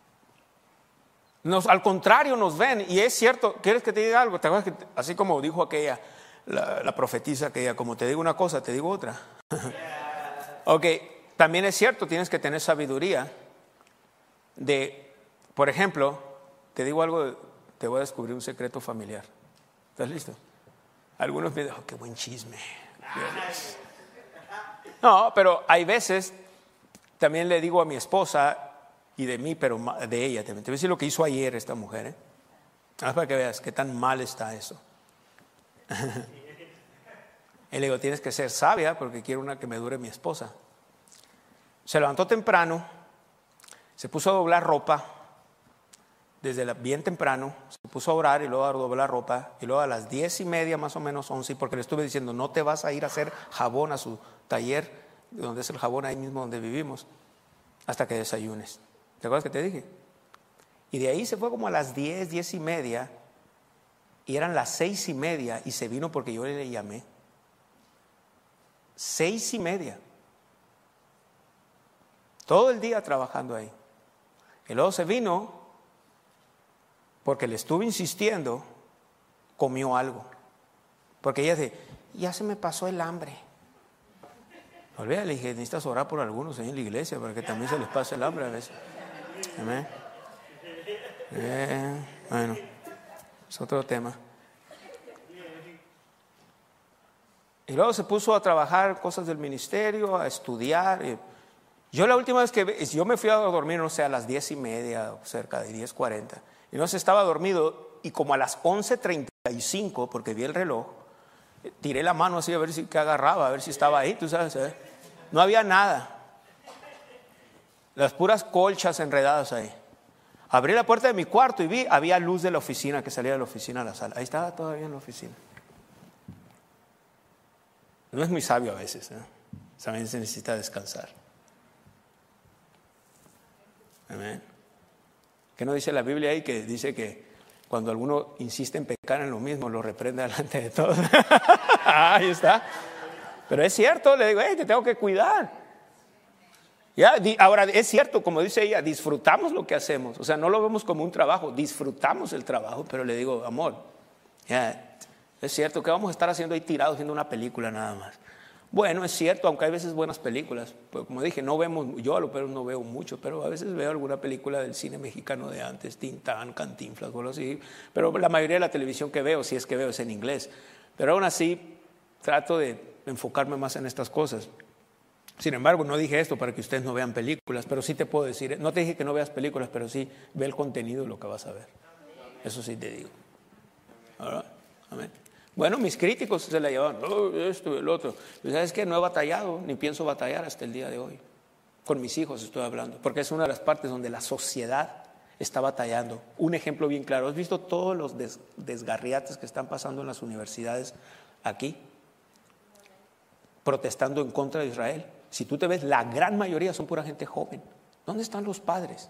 Al contrario nos ven, y es cierto. ¿Quieres que te diga algo? ¿Te acuerdas que, así como dijo aquella, la profetisa aquella, como te digo una cosa, te digo otra? Ok, también es cierto, tienes que tener sabiduría de, por ejemplo, te digo algo, te voy a descubrir un secreto familiar. ¿Estás listo? Algunos me dicen, oh, qué buen chisme. No, pero hay veces, también le digo a mi esposa, y de mí, pero de ella también. Te voy a decir lo que hizo ayer esta mujer, para que veas qué tan mal está eso. Y le digo, tienes que ser sabia porque quiero una que me dure mi esposa. Se levantó temprano, se puso a doblar ropa, bien temprano, se puso a orar y luego a doblar ropa, y luego a las 10:30 más o menos, 11, porque le estuve diciendo, no te vas a ir a hacer jabón a su taller, donde es el jabón ahí mismo donde vivimos, hasta que desayunes. ¿Te acuerdas que te dije? Y de ahí se fue como a las 10:30, y eran las 6:30, y se vino porque yo le llamé. 6:30. Todo el día trabajando ahí. Y luego se vino porque le estuve insistiendo, comió algo. Porque ella dice, ya se me pasó el hambre. Le dije, necesitas orar por algunos ahí en la iglesia para que también se les pase el hambre a veces. Amén. Bueno, es otro tema. Y luego se puso a trabajar cosas del ministerio, a estudiar. Yo la última vez que yo me fui a dormir, no sé, a las 10:30, cerca de 10:40. Y no sé, estaba dormido, y como a las 11:35, porque vi el reloj, tiré la mano así a ver si que agarraba, a ver si estaba ahí, tú sabes, ¿eh? No había nada. Las puras colchas enredadas ahí. Abrí la puerta de mi cuarto y vi, había luz de la oficina que salía de la oficina a la sala. Ahí estaba todavía en la oficina. No es muy sabio a veces, ¿eh? También se necesita descansar. Amén. ¿Qué no dice la Biblia ahí? Que dice que cuando alguno insiste en pecar en lo mismo, lo reprende delante de todos. Ahí está. Pero es cierto, le digo, te tengo que cuidar. Ya, ahora es cierto, como dice ella, disfrutamos lo que hacemos. O sea, no lo vemos como un trabajo, disfrutamos el trabajo. Pero le digo, amor, ya, es cierto que vamos a estar haciendo ahí tirados viendo una película nada más. Bueno, es cierto, aunque hay veces buenas películas. Pues como dije, no vemos, yo a lo menos no veo mucho, pero a veces veo alguna película del cine mexicano de antes, Tintán, Cantinflas, algo así. Pero la mayoría de la televisión que veo, si es que veo, es en inglés. Pero aún así, trato de enfocarme más en estas cosas. Sin embargo, no dije esto para que ustedes no vean películas, pero sí te puedo decir, no te dije que no veas películas, pero sí ve el contenido de lo que vas a ver. Eso sí te digo. ¿Verdad? Amén. Bueno, mis críticos se la llevaban, esto y el otro. Pero ¿sabes qué? No he batallado, ni pienso batallar hasta el día de hoy. Con mis hijos estoy hablando, porque es una de las partes donde la sociedad está batallando. Un ejemplo bien claro, ¿has visto todos los desgarriates que están pasando en las universidades aquí? Protestando en contra de Israel. Si tú te ves, la gran mayoría son pura gente joven. ¿Dónde están los padres?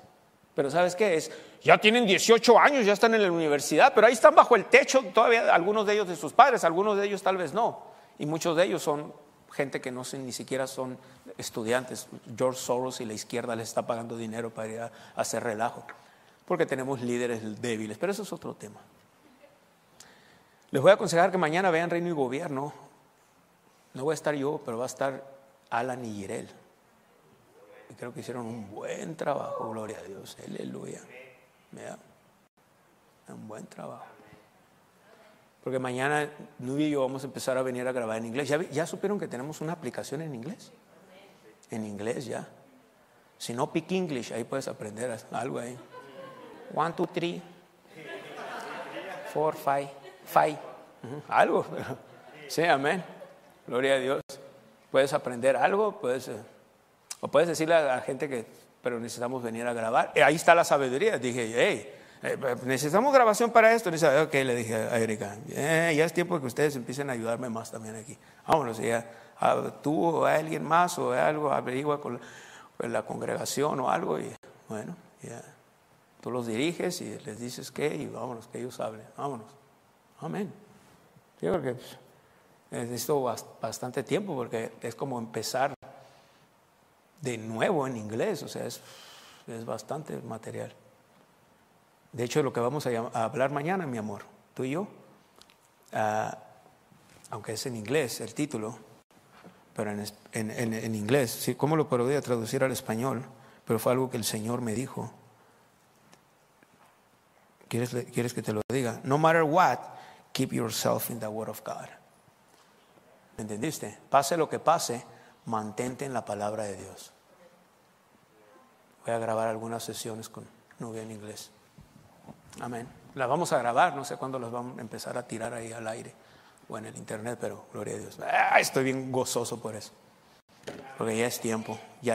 Pero ¿sabes qué es? Ya tienen 18 años, ya están en la universidad, pero ahí están bajo el techo todavía, algunos de ellos de sus padres, algunos de ellos tal vez no. Y muchos de ellos son gente que no sé, ni siquiera son estudiantes. George Soros y la izquierda les está pagando dinero para ir a hacer relajo, porque tenemos líderes débiles, pero eso es otro tema. Les voy a aconsejar que mañana vean Reino y Gobierno. No voy a estar yo, pero va a estar Alan y Jirel. Y creo que hicieron un buen trabajo, gloria a Dios, aleluya. Mira, un buen trabajo. Porque mañana Nubia y yo vamos a empezar a venir a grabar en inglés. ¿Ya supieron que tenemos una aplicación en inglés? En inglés ya. Si no, Pick English, ahí puedes aprender algo ahí. 1, 2, 3, 4, 5. Algo. Sí, amén. Gloria a Dios. Puedes aprender algo, o puedes decirle a la gente que, pero necesitamos venir a grabar. Ahí está la sabiduría. Dije, hey, necesitamos grabación para esto. Dice, ok, le dije a Erika, ya es tiempo de que ustedes empiecen a ayudarme más también aquí. Vámonos, ya, tú o alguien más o algo, averigua con la congregación o algo, y bueno, ya. Tú los diriges y les dices qué, y vámonos, que ellos hablen. Vámonos. Amén. Yo creo que necesito bastante tiempo, porque es como empezar de nuevo en inglés, o sea, es bastante material. De hecho, lo que vamos a hablar mañana, mi amor, tú y yo, aunque es en inglés el título, pero en inglés, ¿sí? ¿Cómo lo podría traducir al español? Pero fue algo que el Señor me dijo. ¿Quieres que te lo diga? No matter what, keep yourself in the word of God. ¿Entendiste? Pase lo que pase, mantente en la palabra de Dios. Voy a grabar algunas sesiones con Nubia en inglés. Amén. Las vamos a grabar, no sé cuándo las vamos a empezar a tirar ahí al aire o en el internet, pero gloria a Dios. Estoy bien gozoso por eso. Porque ya es tiempo. Y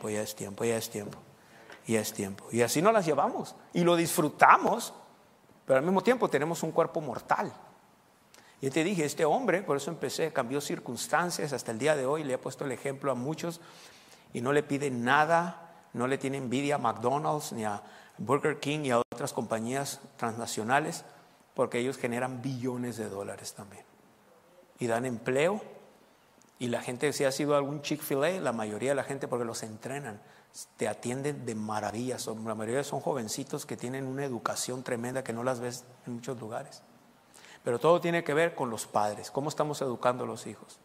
así nos las llevamos y lo disfrutamos, pero al mismo tiempo tenemos un cuerpo mortal. Y te dije, este hombre, por eso empecé, cambió circunstancias hasta el día de hoy, le he puesto el ejemplo a muchos y no le pide nada, no le tiene envidia a McDonald's ni a Burger King y a otras compañías transnacionales, porque ellos generan billones de dólares también y dan empleo. Y la gente, si ha sido algún Chick-fil-A, la mayoría de la gente, porque los entrenan, te atienden de maravilla. La mayoría son jovencitos que tienen una educación tremenda que no las ves en muchos lugares. Pero todo tiene que ver con los padres, cómo estamos educando a los hijos.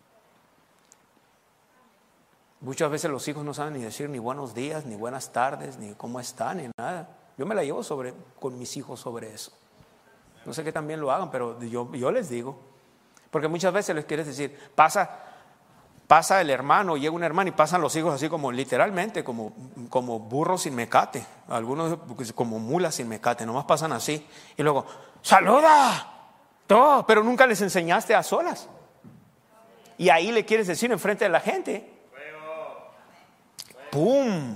Muchas veces los hijos no saben ni decir ni buenos días, ni buenas tardes, ni cómo están, ni nada. Yo me la llevo con mis hijos sobre eso. No sé que también lo hagan, pero yo les digo. Porque muchas veces les quieres decir, pasa el hermano, llega un hermano y pasan los hijos así como literalmente, como burros sin mecate. Algunos como mulas sin mecate, nomás pasan así. Y luego, ¡saluda! Todo, pero nunca les enseñaste a solas. Y ahí le quieres decir enfrente de la gente. ¡Pum!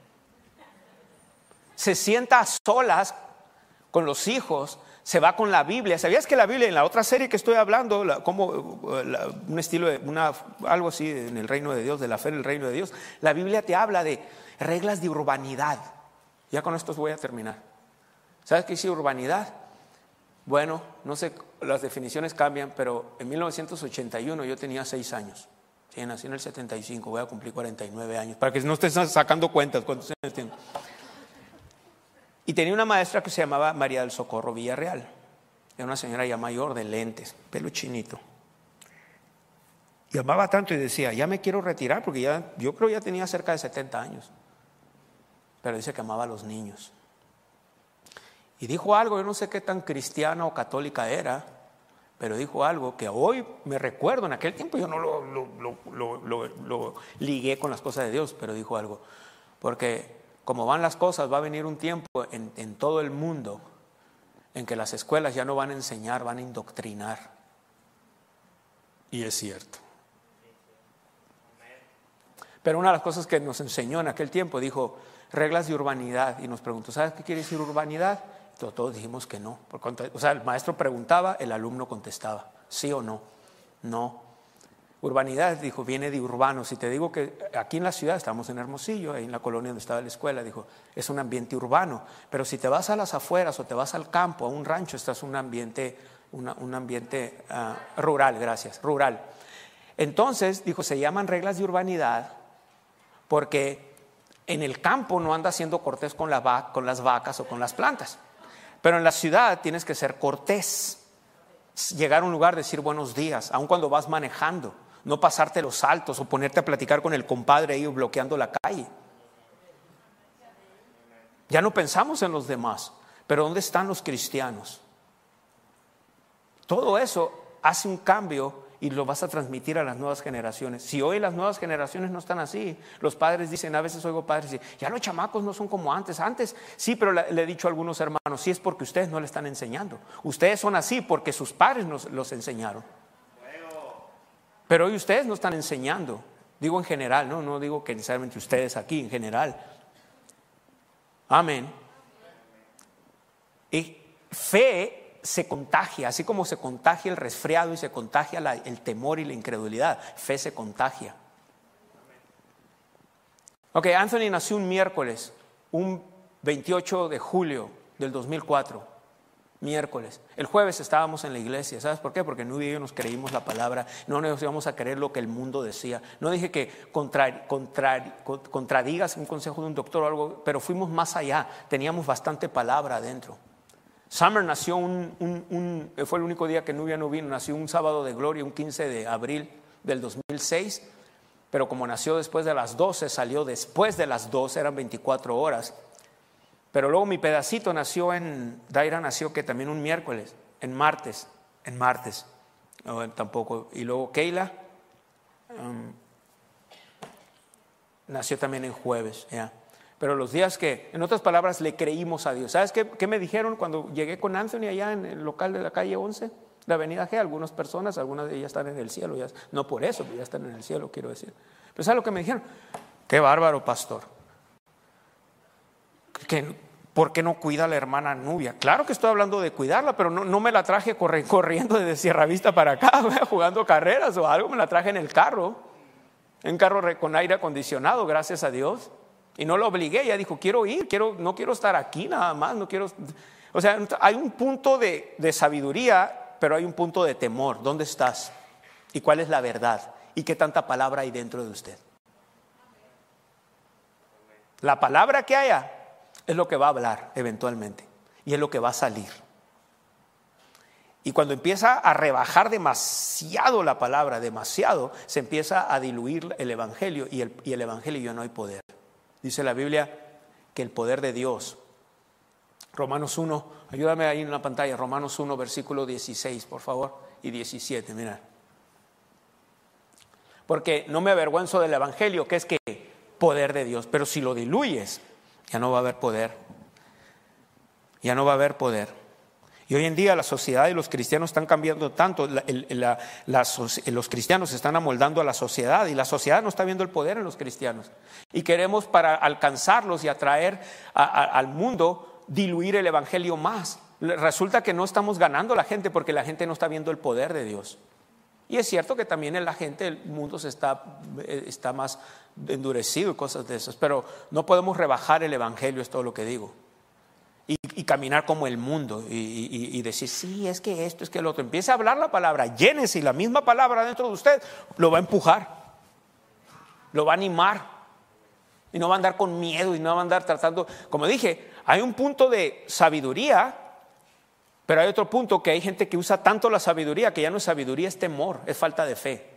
Se sienta a solas con los hijos, se va con la Biblia. ¿Sabías que la Biblia, en la otra serie que estoy hablando, un estilo algo así en el reino de Dios, de la fe en el reino de Dios, la Biblia te habla de reglas de urbanidad? Ya con esto voy a terminar. ¿Sabes qué es urbanidad? Bueno, no sé, las definiciones cambian, pero en 1981 yo tenía 6 años. Sí, nací en el 75, voy a cumplir 49 años, para que no estés sacando cuentas cuántos años tengo. Y tenía una maestra que se llamaba María del Socorro Villarreal. Era una señora ya mayor, de lentes, pelo chinito. Y amaba tanto y decía, ya me quiero retirar, porque yo creo ya tenía cerca de 70 años. Pero dice que amaba a los niños. Y dijo algo, yo no sé qué tan cristiana o católica era, pero dijo algo que hoy me recuerdo. En aquel tiempo yo no lo ligué con las cosas de Dios, pero dijo algo. Porque como van las cosas, va a venir un tiempo en todo el mundo en que las escuelas ya no van a enseñar, van a indoctrinar. Y es cierto. Pero una de las cosas que nos enseñó en aquel tiempo, dijo, reglas de urbanidad. Y nos preguntó, ¿sabes qué quiere decir urbanidad? Todos dijimos que no. O sea, el maestro preguntaba, el alumno contestaba, ¿sí o no? No. Urbanidad, dijo, viene de urbano. Si te digo que aquí en la ciudad, estamos en Hermosillo, ahí en la colonia donde estaba la escuela, dijo, es un ambiente urbano. Pero si te vas a las afueras o te vas al campo, a un rancho, estás en un ambiente rural, gracias, rural. Entonces, dijo, se llaman reglas de urbanidad porque en el campo no andas siendo cortés con las vacas o con las plantas. Pero en la ciudad tienes que ser cortés. Llegar a un lugar, decir buenos días, aun cuando vas manejando. No pasarte los saltos o ponerte a platicar con el compadre ahí bloqueando la calle. Ya no pensamos en los demás, pero ¿dónde están los cristianos? Todo eso hace un cambio y lo vas a transmitir a las nuevas generaciones. Si hoy las nuevas generaciones no están así, los padres dicen, a veces oigo padres decir, ya los chamacos no son como antes. Antes sí, pero le he dicho a algunos hermanos, sí es porque ustedes no le están enseñando. Ustedes son así porque sus padres los enseñaron. Pero hoy ustedes no están enseñando. Digo en general, no digo que necesariamente ustedes aquí, en general. Amén. Y fe se contagia, así como se contagia el resfriado y se contagia el temor y la incredulidad, fe se contagia. Ok, Anthony nació un miércoles, un 28 de julio del 2004. Miércoles. El jueves estábamos en la iglesia. ¿Sabes por qué? Porque Nubia y yo nos creímos la palabra. No nos íbamos a creer lo que el mundo decía. No dije que contradigas un consejo de un doctor o algo, pero fuimos más allá. Teníamos bastante palabra adentro. Summer nació fue el único día que Nubia no vino. Nació un sábado de gloria, un 15 de abril del 2006. Pero como nació después de las 12, salió después de las 12, eran 24 horas. Pero luego mi pedacito Daira nació que también un miércoles, en martes, no, tampoco. Y luego Keila nació también en jueves, ya. Pero los días que, en otras palabras, le creímos a Dios. ¿Sabes qué me dijeron cuando llegué con Anthony allá en el local de la calle 11, la avenida G? Algunas personas, algunas de ellas están en el cielo, ya, no por eso, pero ya están en el cielo, quiero decir. Pero ¿sabes lo que me dijeron? Qué bárbaro, pastor. ¿Por qué no cuida a la hermana Nubia? Claro que estoy hablando de cuidarla, pero no me la traje corriendo desde Sierra Vista para acá, jugando carreras o algo. Me la traje en el carro, con aire acondicionado, gracias a Dios. Y no la obligué, ella dijo, quiero ir, no quiero estar aquí nada más, no quiero. O sea, hay un punto de sabiduría, pero hay un punto de temor. ¿Dónde estás? ¿Y cuál es la verdad? ¿Y qué tanta palabra hay dentro de usted? La palabra que haya es lo que va a hablar eventualmente y es lo que va a salir. Y cuando empieza a rebajar demasiado la palabra, se empieza a diluir el evangelio y el evangelio ya no hay poder. Dice la Biblia que el poder de Dios, Romanos 1, ayúdame ahí en la pantalla, Romanos 1 versículo 16 por favor y 17, mira. Porque no me avergüenzo del evangelio, que es que poder de Dios, pero si lo diluyes ya no va a haber poder. Ya no va a haber poder. Y hoy en día la sociedad y los cristianos están cambiando tanto. Los cristianos se están amoldando a la sociedad y la sociedad no está viendo el poder en los cristianos. Y queremos, para alcanzarlos y atraer al mundo, diluir el evangelio más. Resulta que no estamos ganando a la gente porque la gente no está viendo el poder de Dios. Y es cierto que también en la gente el mundo está más endurecido y cosas de esas, pero no podemos rebajar el evangelio, es todo lo que digo, y caminar como el mundo y decir, sí, es que esto, es que el otro. Empiece a hablar la palabra, llénese, y la misma palabra dentro de usted lo va a empujar, lo va a animar, y no va a andar con miedo y no va a andar tratando. Como dije, hay un punto de sabiduría, pero hay otro punto, que hay gente que usa tanto la sabiduría que ya no es sabiduría, es temor, es falta de fe.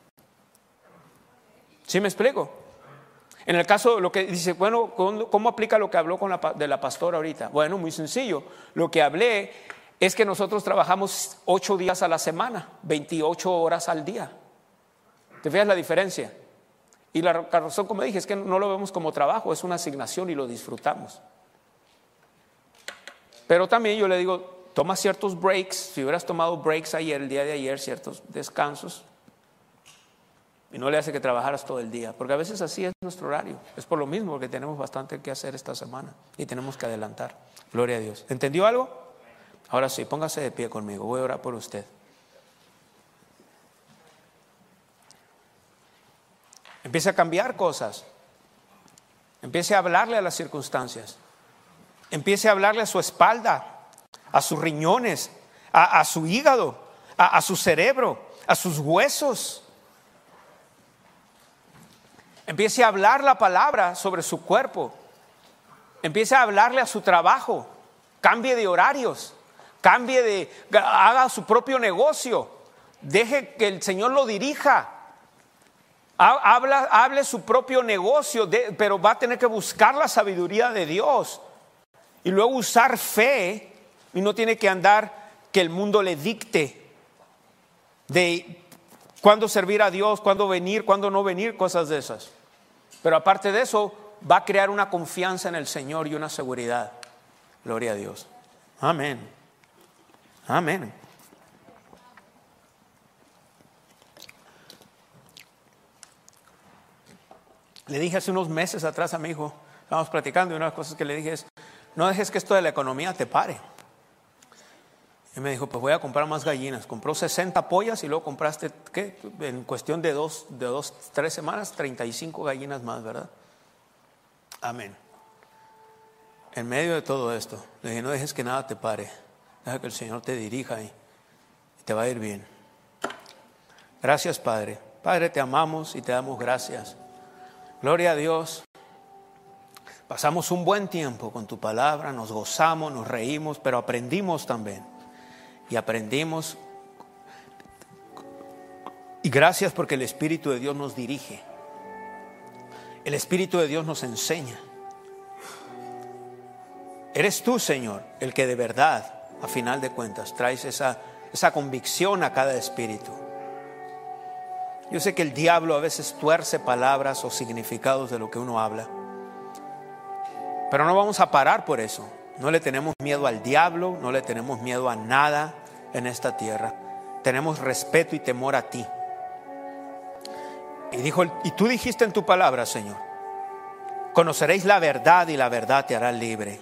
¿Sí me explico? En el caso, lo que dice, bueno, ¿cómo aplica lo que habló de la pastora ahorita? Bueno, muy sencillo. Lo que hablé es que nosotros trabajamos 8 días a la semana, 28 horas al día. ¿Te fijas la diferencia? Y la razón, como dije, es que no lo vemos como trabajo, es una asignación y lo disfrutamos. Pero también yo le digo, toma ciertos breaks. Si hubieras tomado breaks ayer, el día de ayer, ciertos descansos, y no le hace que trabajaras todo el día, porque a veces así es nuestro horario. Es por lo mismo, porque tenemos bastante que hacer esta semana y tenemos que adelantar. Gloria a Dios. ¿Entendió algo? Ahora sí, póngase de pie conmigo, voy a orar por usted. Empiece a cambiar cosas. Empiece a hablarle a las circunstancias. Empiece a hablarle a su espalda, a sus riñones, a su hígado, a su cerebro, a sus huesos. Empiece a hablar la palabra sobre su cuerpo. Empiece a hablarle a su trabajo. Cambie de horarios. Haga su propio negocio. Deje que el Señor lo dirija. Hable su propio negocio, pero va a tener que buscar la sabiduría de Dios. Y luego usar fe, y no tiene que andar que el mundo le dicte de cuándo servir a Dios, cuándo venir, cuándo no venir, cosas de esas. Pero aparte de eso, va a crear una confianza en el Señor y una seguridad. Gloria a Dios. Amén. Amén. Le dije hace unos meses atrás a mi hijo, estábamos platicando, y una de las cosas que le dije es: no dejes que esto de la economía te pare. Y me dijo: pues voy a comprar más gallinas. Compró 60 pollas y luego compraste, ¿qué? En cuestión de 3 semanas, 35 gallinas más, ¿verdad? Amén. En medio de todo esto, le dije: no dejes que nada te pare. Deja que el Señor te dirija y te va a ir bien. Gracias, Padre. Padre, te amamos y te damos gracias. Gloria a Dios. Pasamos un buen tiempo con tu palabra, nos gozamos, nos reímos, pero aprendimos también. Y aprendimos. Y gracias porque el Espíritu de Dios nos dirige. El Espíritu de Dios nos enseña. Eres tú, Señor, el que de verdad, a final de cuentas, traes esa convicción a cada espíritu. Yo sé que el diablo a veces tuerce palabras o significados de lo que uno habla, pero no vamos a parar por eso. No le tenemos miedo al diablo, no le tenemos miedo a nada en esta tierra. Tenemos respeto y temor a ti. Y tú dijiste en tu palabra, Señor: conoceréis la verdad y la verdad te hará libre.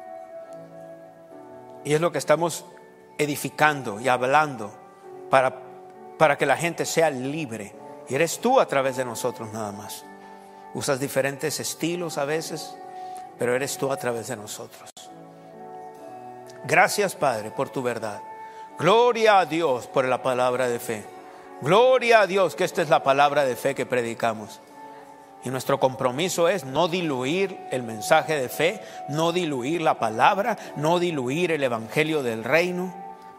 Y es lo que estamos edificando y hablando para que la gente sea libre. Y eres tú a través de nosotros nada más. Usas diferentes estilos a veces, pero eres tú a través de nosotros. Gracias, Padre, por tu verdad. Gloria a Dios por la palabra de fe. Gloria a Dios que esta es la palabra de fe que predicamos. Y nuestro compromiso es no diluir el mensaje de fe, no diluir la palabra, no diluir el evangelio del reino.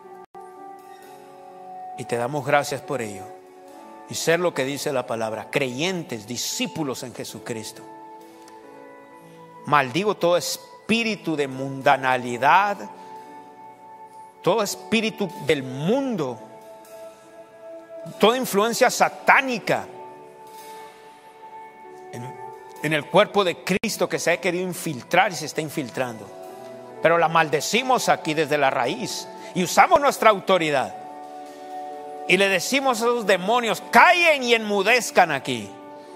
Y te damos gracias por ello. Y ser lo que dice la palabra: creyentes, discípulos en Jesucristo. Maldigo todo espíritu de mundanalidad, todo espíritu del mundo, toda influencia satánica en el cuerpo de Cristo que se ha querido infiltrar y se está infiltrando. Pero la maldecimos aquí desde la raíz y usamos nuestra autoridad. Y le decimos a esos demonios: callen y enmudezcan aquí.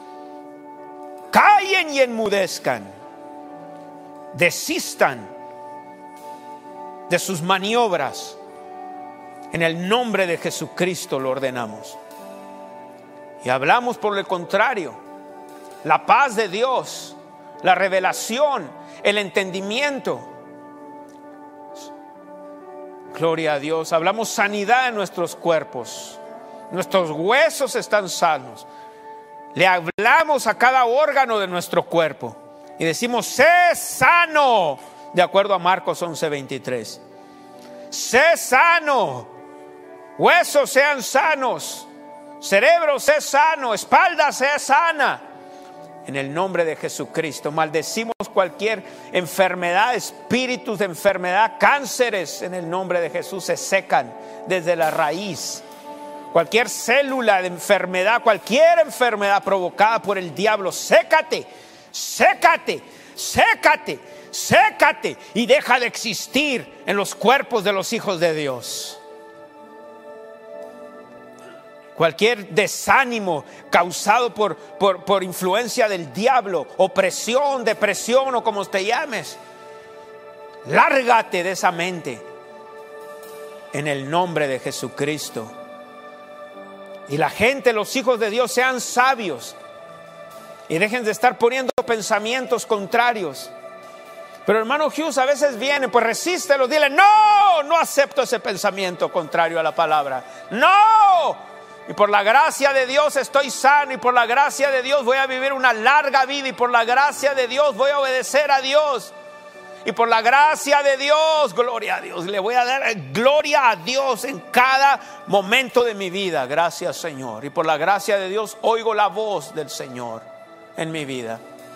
Callen y enmudezcan. Desistan de sus maniobras. En el nombre de Jesucristo lo ordenamos. Y hablamos por el contrario: la paz de Dios, la revelación, el entendimiento. Gloria a Dios. Hablamos sanidad en nuestros cuerpos. Nuestros huesos están sanos. Le hablamos a cada órgano de nuestro cuerpo y decimos: sé sano, de acuerdo a Marcos 11:23. Sé sano. Huesos sean sanos. Cerebro sea sano. Espalda sea sana. En el nombre de Jesucristo maldecimos cualquier enfermedad, espíritus de enfermedad, cánceres. En el nombre de Jesús se secan desde la raíz. Cualquier célula de enfermedad, cualquier enfermedad provocada por el diablo, sécate, sécate, sécate, sécate y deja de existir en los cuerpos de los hijos de Dios. Cualquier desánimo causado por influencia del diablo, opresión, depresión o como te llames, lárgate de esa mente en el nombre de Jesucristo. Y la gente, los hijos de Dios, sean sabios Y dejen de estar poniendo pensamientos contrarios. Pero hermano Hughes, a veces viene, pues resístelo, dile, no acepto ese pensamiento contrario a la palabra. No. Y por la gracia de Dios estoy sano, y por la gracia de Dios voy a vivir una larga vida, y por la gracia de Dios voy a obedecer a Dios. Y por la gracia de Dios, gloria a Dios, le voy a dar gloria a Dios en cada momento de mi vida. Gracias, Señor. Y por la gracia de Dios oigo la voz del Señor en mi vida.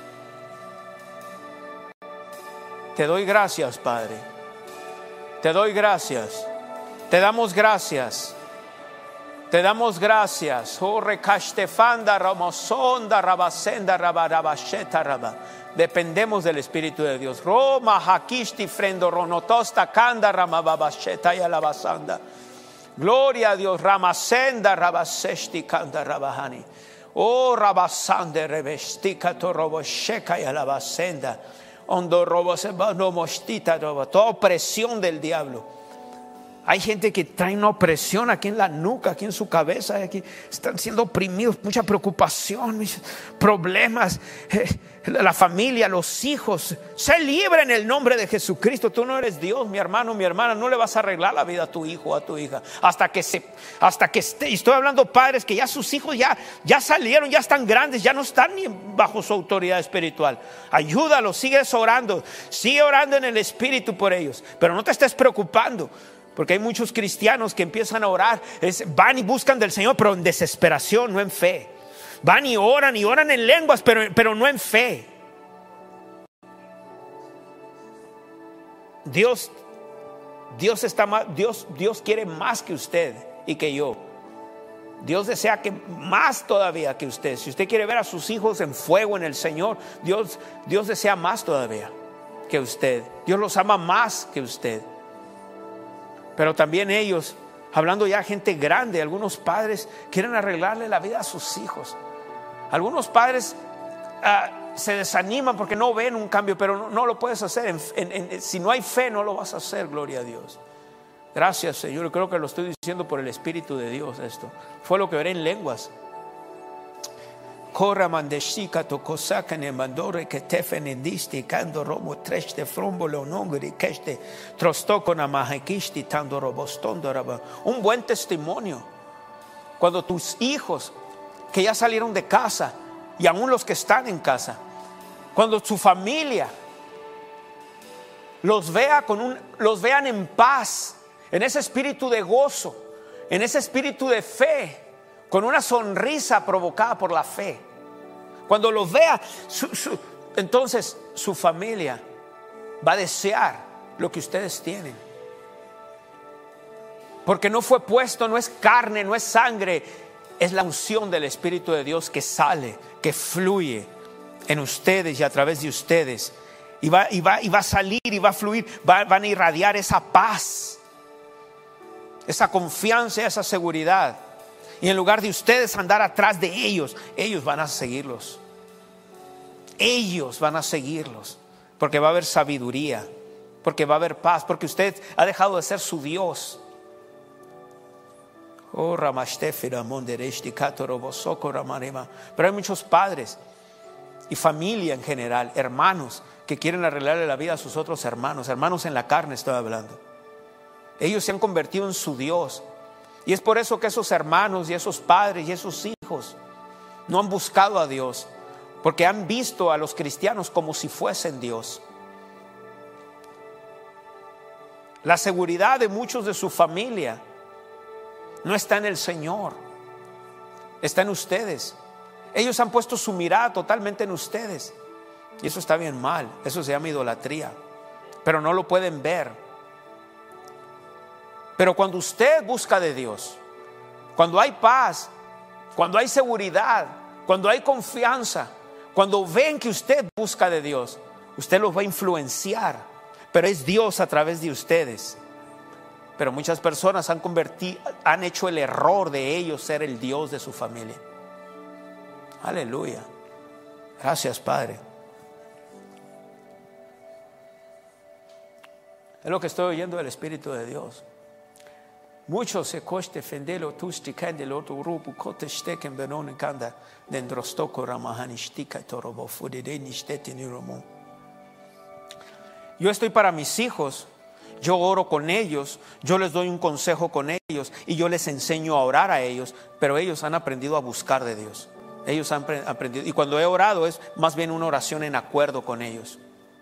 Te doy gracias, Padre. Te doy gracias. Te damos gracias. Te damos gracias. Oh, recastefanda, ramosonda, rabasenda, rabarabasheta, raba. Dependemos del Espíritu de Dios. Roma, hakishti, frendo, ronotosta, kanda, ramababasheta y alabasanda. Gloria a Dios. Ramasenda, rabaseshti, kanda, rabahani. Oh, rabasande, revestika, torobosheka y alabasenda. Ondo roboseba, no mostita, toda opresión del diablo. Hay gente que trae una opresión aquí en la nuca, aquí en su cabeza, aquí están siendo oprimidos, mucha preocupación, problemas, la familia, los hijos. Sé libre en el nombre de Jesucristo. Tú no eres Dios, mi hermano, mi hermana. No le vas a arreglar la vida a tu hijo o a tu hija hasta que esté. Estoy hablando padres que ya sus hijos ya salieron, ya están grandes, ya no están ni bajo su autoridad espiritual. Ayúdalos, sigue orando en el Espíritu por ellos, pero no te estés preocupando. Porque hay muchos cristianos que empiezan a orar, van y buscan del Señor, pero en desesperación, no en fe. Van y oran en lenguas, pero no en fe. Dios quiere más que usted y que yo. Dios desea que más todavía que usted. Si usted quiere ver a sus hijos en fuego en el Señor, Dios desea más todavía que usted. Dios los ama más que usted. Pero también ellos, hablando ya gente grande, algunos padres quieren arreglarle la vida a sus hijos. Algunos padres se desaniman porque no ven un cambio, pero no lo puedes hacer. Si no hay fe, no lo vas a hacer, gloria a Dios. Gracias, Señor. Creo que lo estoy diciendo por el Espíritu de Dios esto. Fue lo que oré en lenguas. Corra mandeshika to kosaka ne mandore que tefenendisti kando romo treste frombolo nongri keste trostoko na mahakisti tando robostondo raba. Un buen testimonio cuando tus hijos que ya salieron de casa y aún los que están en casa, cuando su familia los vean en paz, en ese espíritu de gozo, en ese espíritu de fe, con una sonrisa provocada por la fe. Cuando los vea, entonces su familia va a desear lo que ustedes tienen. Porque no fue puesto, no es carne, no es sangre, es la unción del Espíritu de Dios que sale, que fluye en ustedes y a través de ustedes. Y va a salir y va a fluir, van a irradiar esa paz, esa confianza, esa seguridad. Y en lugar de ustedes andar atrás de ellos van a seguirlos. Ellos van a seguirlos. Porque va a haber sabiduría, porque va a haber paz, porque usted ha dejado de ser su Dios. Pero hay muchos padres y familia en general, hermanos, que quieren arreglarle la vida a sus otros hermanos en la carne estoy hablando. Ellos se han convertido en su Dios. Y es por eso que esos hermanos y esos padres y esos hijos no han buscado a Dios, porque han visto a los cristianos como si fuesen Dios. La seguridad de muchos de su familia no está en el Señor, está en ustedes. Ellos han puesto su mirada totalmente en ustedes. Y eso está bien mal, eso se llama idolatría, pero no lo pueden ver. Pero cuando usted busca de Dios, cuando hay paz, cuando hay seguridad, cuando hay confianza, cuando ven que usted busca de Dios, usted los va a influenciar, pero es Dios a través de ustedes. Pero muchas personas han hecho el error de ellos ser el Dios de su familia. Aleluya. Gracias, Padre. Es lo que estoy oyendo del Espíritu de Dios. Muchos se coste fendelo tusti candelo tu rubu kote steken benon kanda dentro stoko ramahanishtika torobo fudede nishtete niromo. Yo estoy para mis hijos, yo oro con ellos, yo les doy un consejo con ellos y yo les enseño a orar a ellos, pero ellos han aprendido a buscar de Dios. Ellos han aprendido, y cuando he orado es más bien una oración en acuerdo con ellos.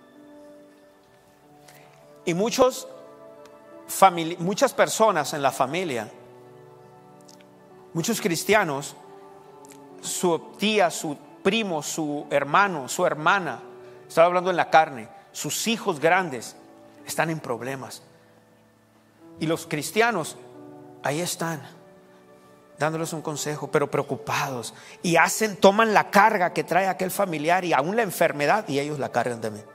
Y muchas personas en la familia, muchos cristianos, su tía, su primo, su hermano, su hermana, estaba hablando en la carne, sus hijos grandes están en problemas. Y los cristianos ahí están, dándoles un consejo, pero preocupados. Y toman la carga que trae aquel familiar y aún la enfermedad, y ellos la cargan también.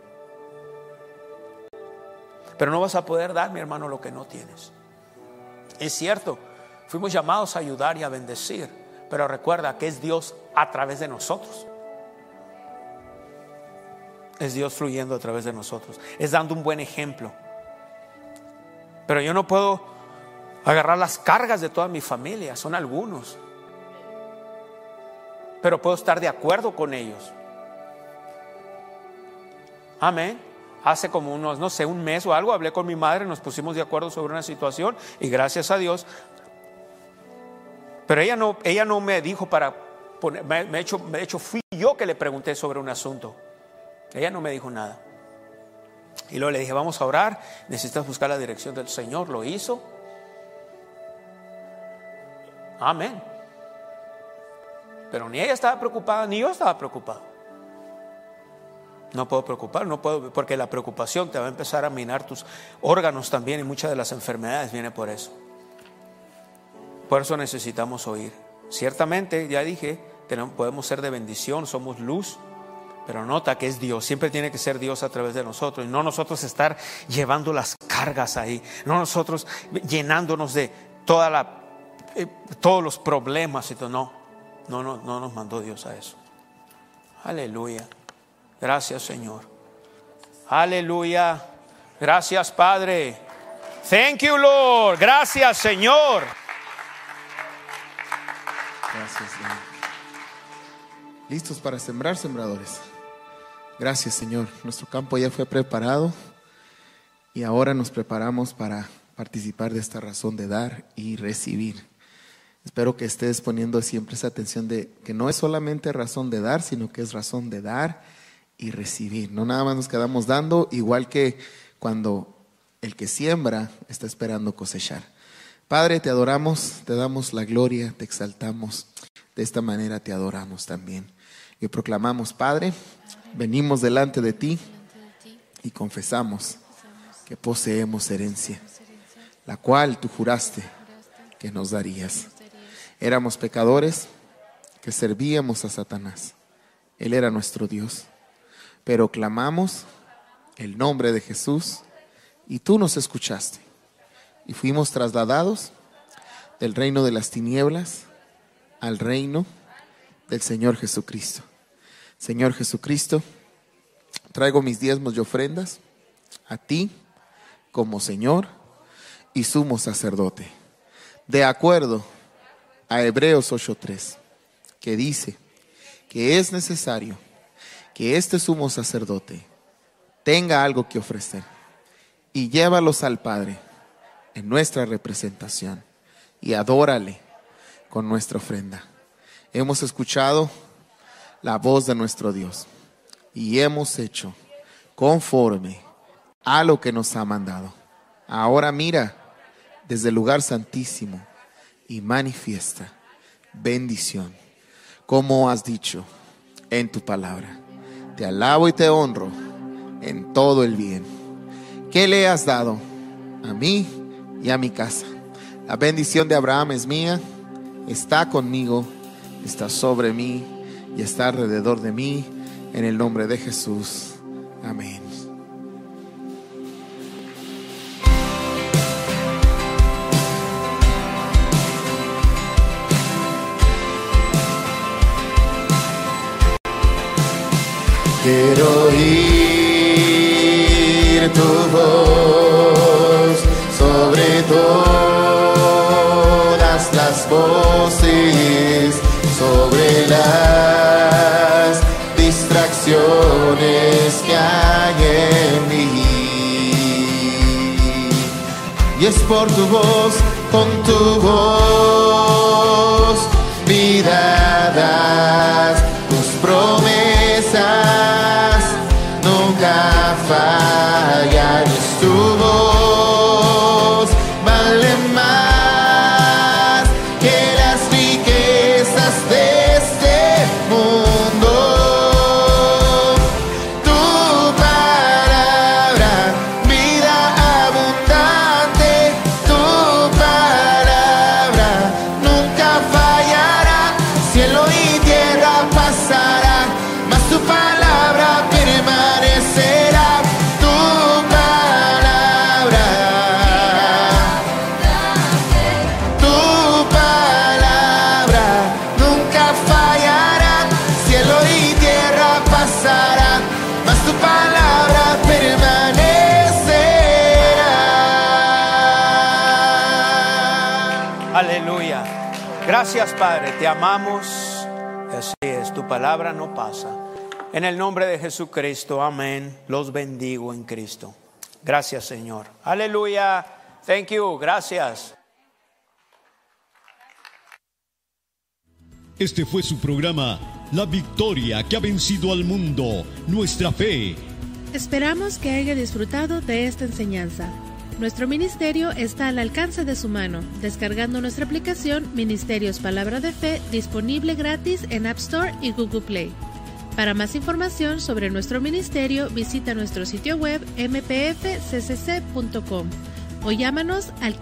Pero no vas a poder dar, mi hermano, lo que no tienes. Es cierto, fuimos llamados a ayudar y a bendecir, pero recuerda que es Dios a través de nosotros. Es Dios fluyendo a través de nosotros. Es dando un buen ejemplo. Pero yo no puedo agarrar las cargas de toda mi familia, son algunos. Pero puedo estar de acuerdo con ellos. Amén. Hace como unos, no sé, un mes o algo, hablé con mi madre, nos pusimos de acuerdo sobre una situación y gracias a Dios. Pero ella no me dijo para poner, de hecho fui yo que le pregunté sobre un asunto. Ella no me dijo nada. Y luego le dije, vamos a orar, necesitas buscar la dirección del Señor. Lo hizo. Amén. Pero ni ella estaba preocupada, ni yo estaba preocupado. No puedo preocupar, no puedo, porque la preocupación te va a empezar a minar tus órganos también, y muchas de las enfermedades vienen por eso. Por eso necesitamos oír. Ciertamente, ya dije, podemos ser de bendición, somos luz, pero nota que es Dios. Siempre tiene que ser Dios a través de nosotros, y no nosotros estar llevando las cargas ahí, no nosotros llenándonos de todos los problemas y todo. No nos mandó Dios a eso. Aleluya. Gracias, Señor. Aleluya. Gracias, Padre. Thank you, Lord. Gracias, Señor.
Gracias, Señor. ¿Listos para sembrar, sembradores? Gracias, Señor. Nuestro campo ya fue preparado y ahora nos preparamos para participar de esta razón de dar y recibir. Espero que estés poniendo siempre esa atención de que no es solamente razón de dar, sino que es razón de dar y recibir. No nada más nos quedamos dando, igual que cuando el que siembra está esperando cosechar. Padre, te adoramos, te damos la gloria, te exaltamos. De esta manera te adoramos también. Y proclamamos, Padre, venimos delante de ti y confesamos que poseemos herencia, la cual tú juraste que nos darías. Éramos pecadores que servíamos a Satanás. Él era nuestro Dios. Pero clamamos el nombre de Jesús y tú nos escuchaste. Y fuimos trasladados del reino de las tinieblas al reino del Señor Jesucristo. Señor Jesucristo, traigo mis diezmos y ofrendas a ti como Señor y sumo sacerdote. De acuerdo a Hebreos 8:3, que dice que es necesario que este sumo sacerdote tenga algo que ofrecer y llévalos al Padre en nuestra representación y adórale con nuestra ofrenda. Hemos escuchado la voz de nuestro Dios y hemos hecho conforme a lo que nos ha mandado. Ahora mira desde el lugar santísimo y manifiesta bendición, como has dicho en tu palabra. Te alabo y te honro en todo el bien que le has dado a mí y a mi casa. La bendición de Abraham es mía, está conmigo, está sobre mí y está alrededor de mí, en el nombre de Jesús. Amén. Quiero oír tu voz sobre todo. las distracciones que hay en mí. Y es por tu voz, con tu voz, vida das, tus promesas nunca fallan. Es tu voz, vale más que las riquezas de este mundo. Tu palabra, vida abundante, tu palabra nunca fallará. Cielo y tierra pasará, mas tu palabra permanecerá. Tu palabra, tu palabra nunca fallará. Cielo y tierra pasará, mas tu palabra permanecerá.
Aleluya. Gracias, Padre, te amamos. Así es, tu palabra no pasa. En el nombre de Jesucristo, amén. Los bendigo en Cristo. Gracias, Señor. Aleluya. Thank you. Gracias.
Este fue su programa, La Victoria que ha vencido al mundo, nuestra fe.
Esperamos que haya disfrutado de esta enseñanza. Nuestro ministerio está al alcance de su mano, descargando nuestra aplicación Ministerios Palabra de Fe, disponible gratis en App Store y Google Play. Para más información sobre nuestro ministerio, visita nuestro sitio web mpfccc.com o llámanos al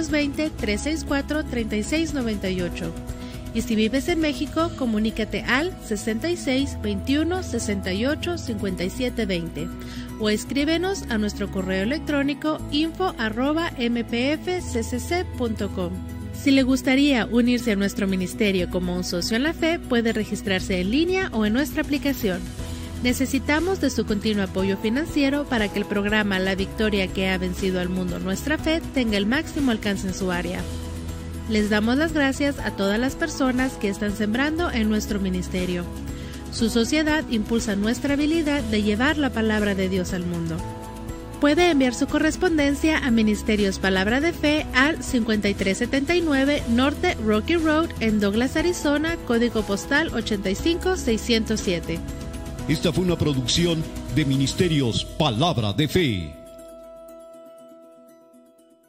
520-364-3698. Y si vives en México, comunícate al 66 21 68 57 20 o escríbenos a nuestro correo electrónico info@mpfccc.com. Si le gustaría unirse a nuestro ministerio como un socio en la fe, puede registrarse en línea o en nuestra aplicación. Necesitamos de su continuo apoyo financiero para que el programa La Victoria que ha vencido al mundo, nuestra fe, tenga el máximo alcance en su área. Les damos las gracias a todas las personas que están sembrando en nuestro ministerio. Su sociedad impulsa nuestra habilidad de llevar la palabra de Dios al mundo. Puede enviar su correspondencia a Ministerios Palabra de Fe al 5379 Norte Rocky Road en Douglas, Arizona, código postal 85607.
Esta fue una producción de Ministerios Palabra de Fe.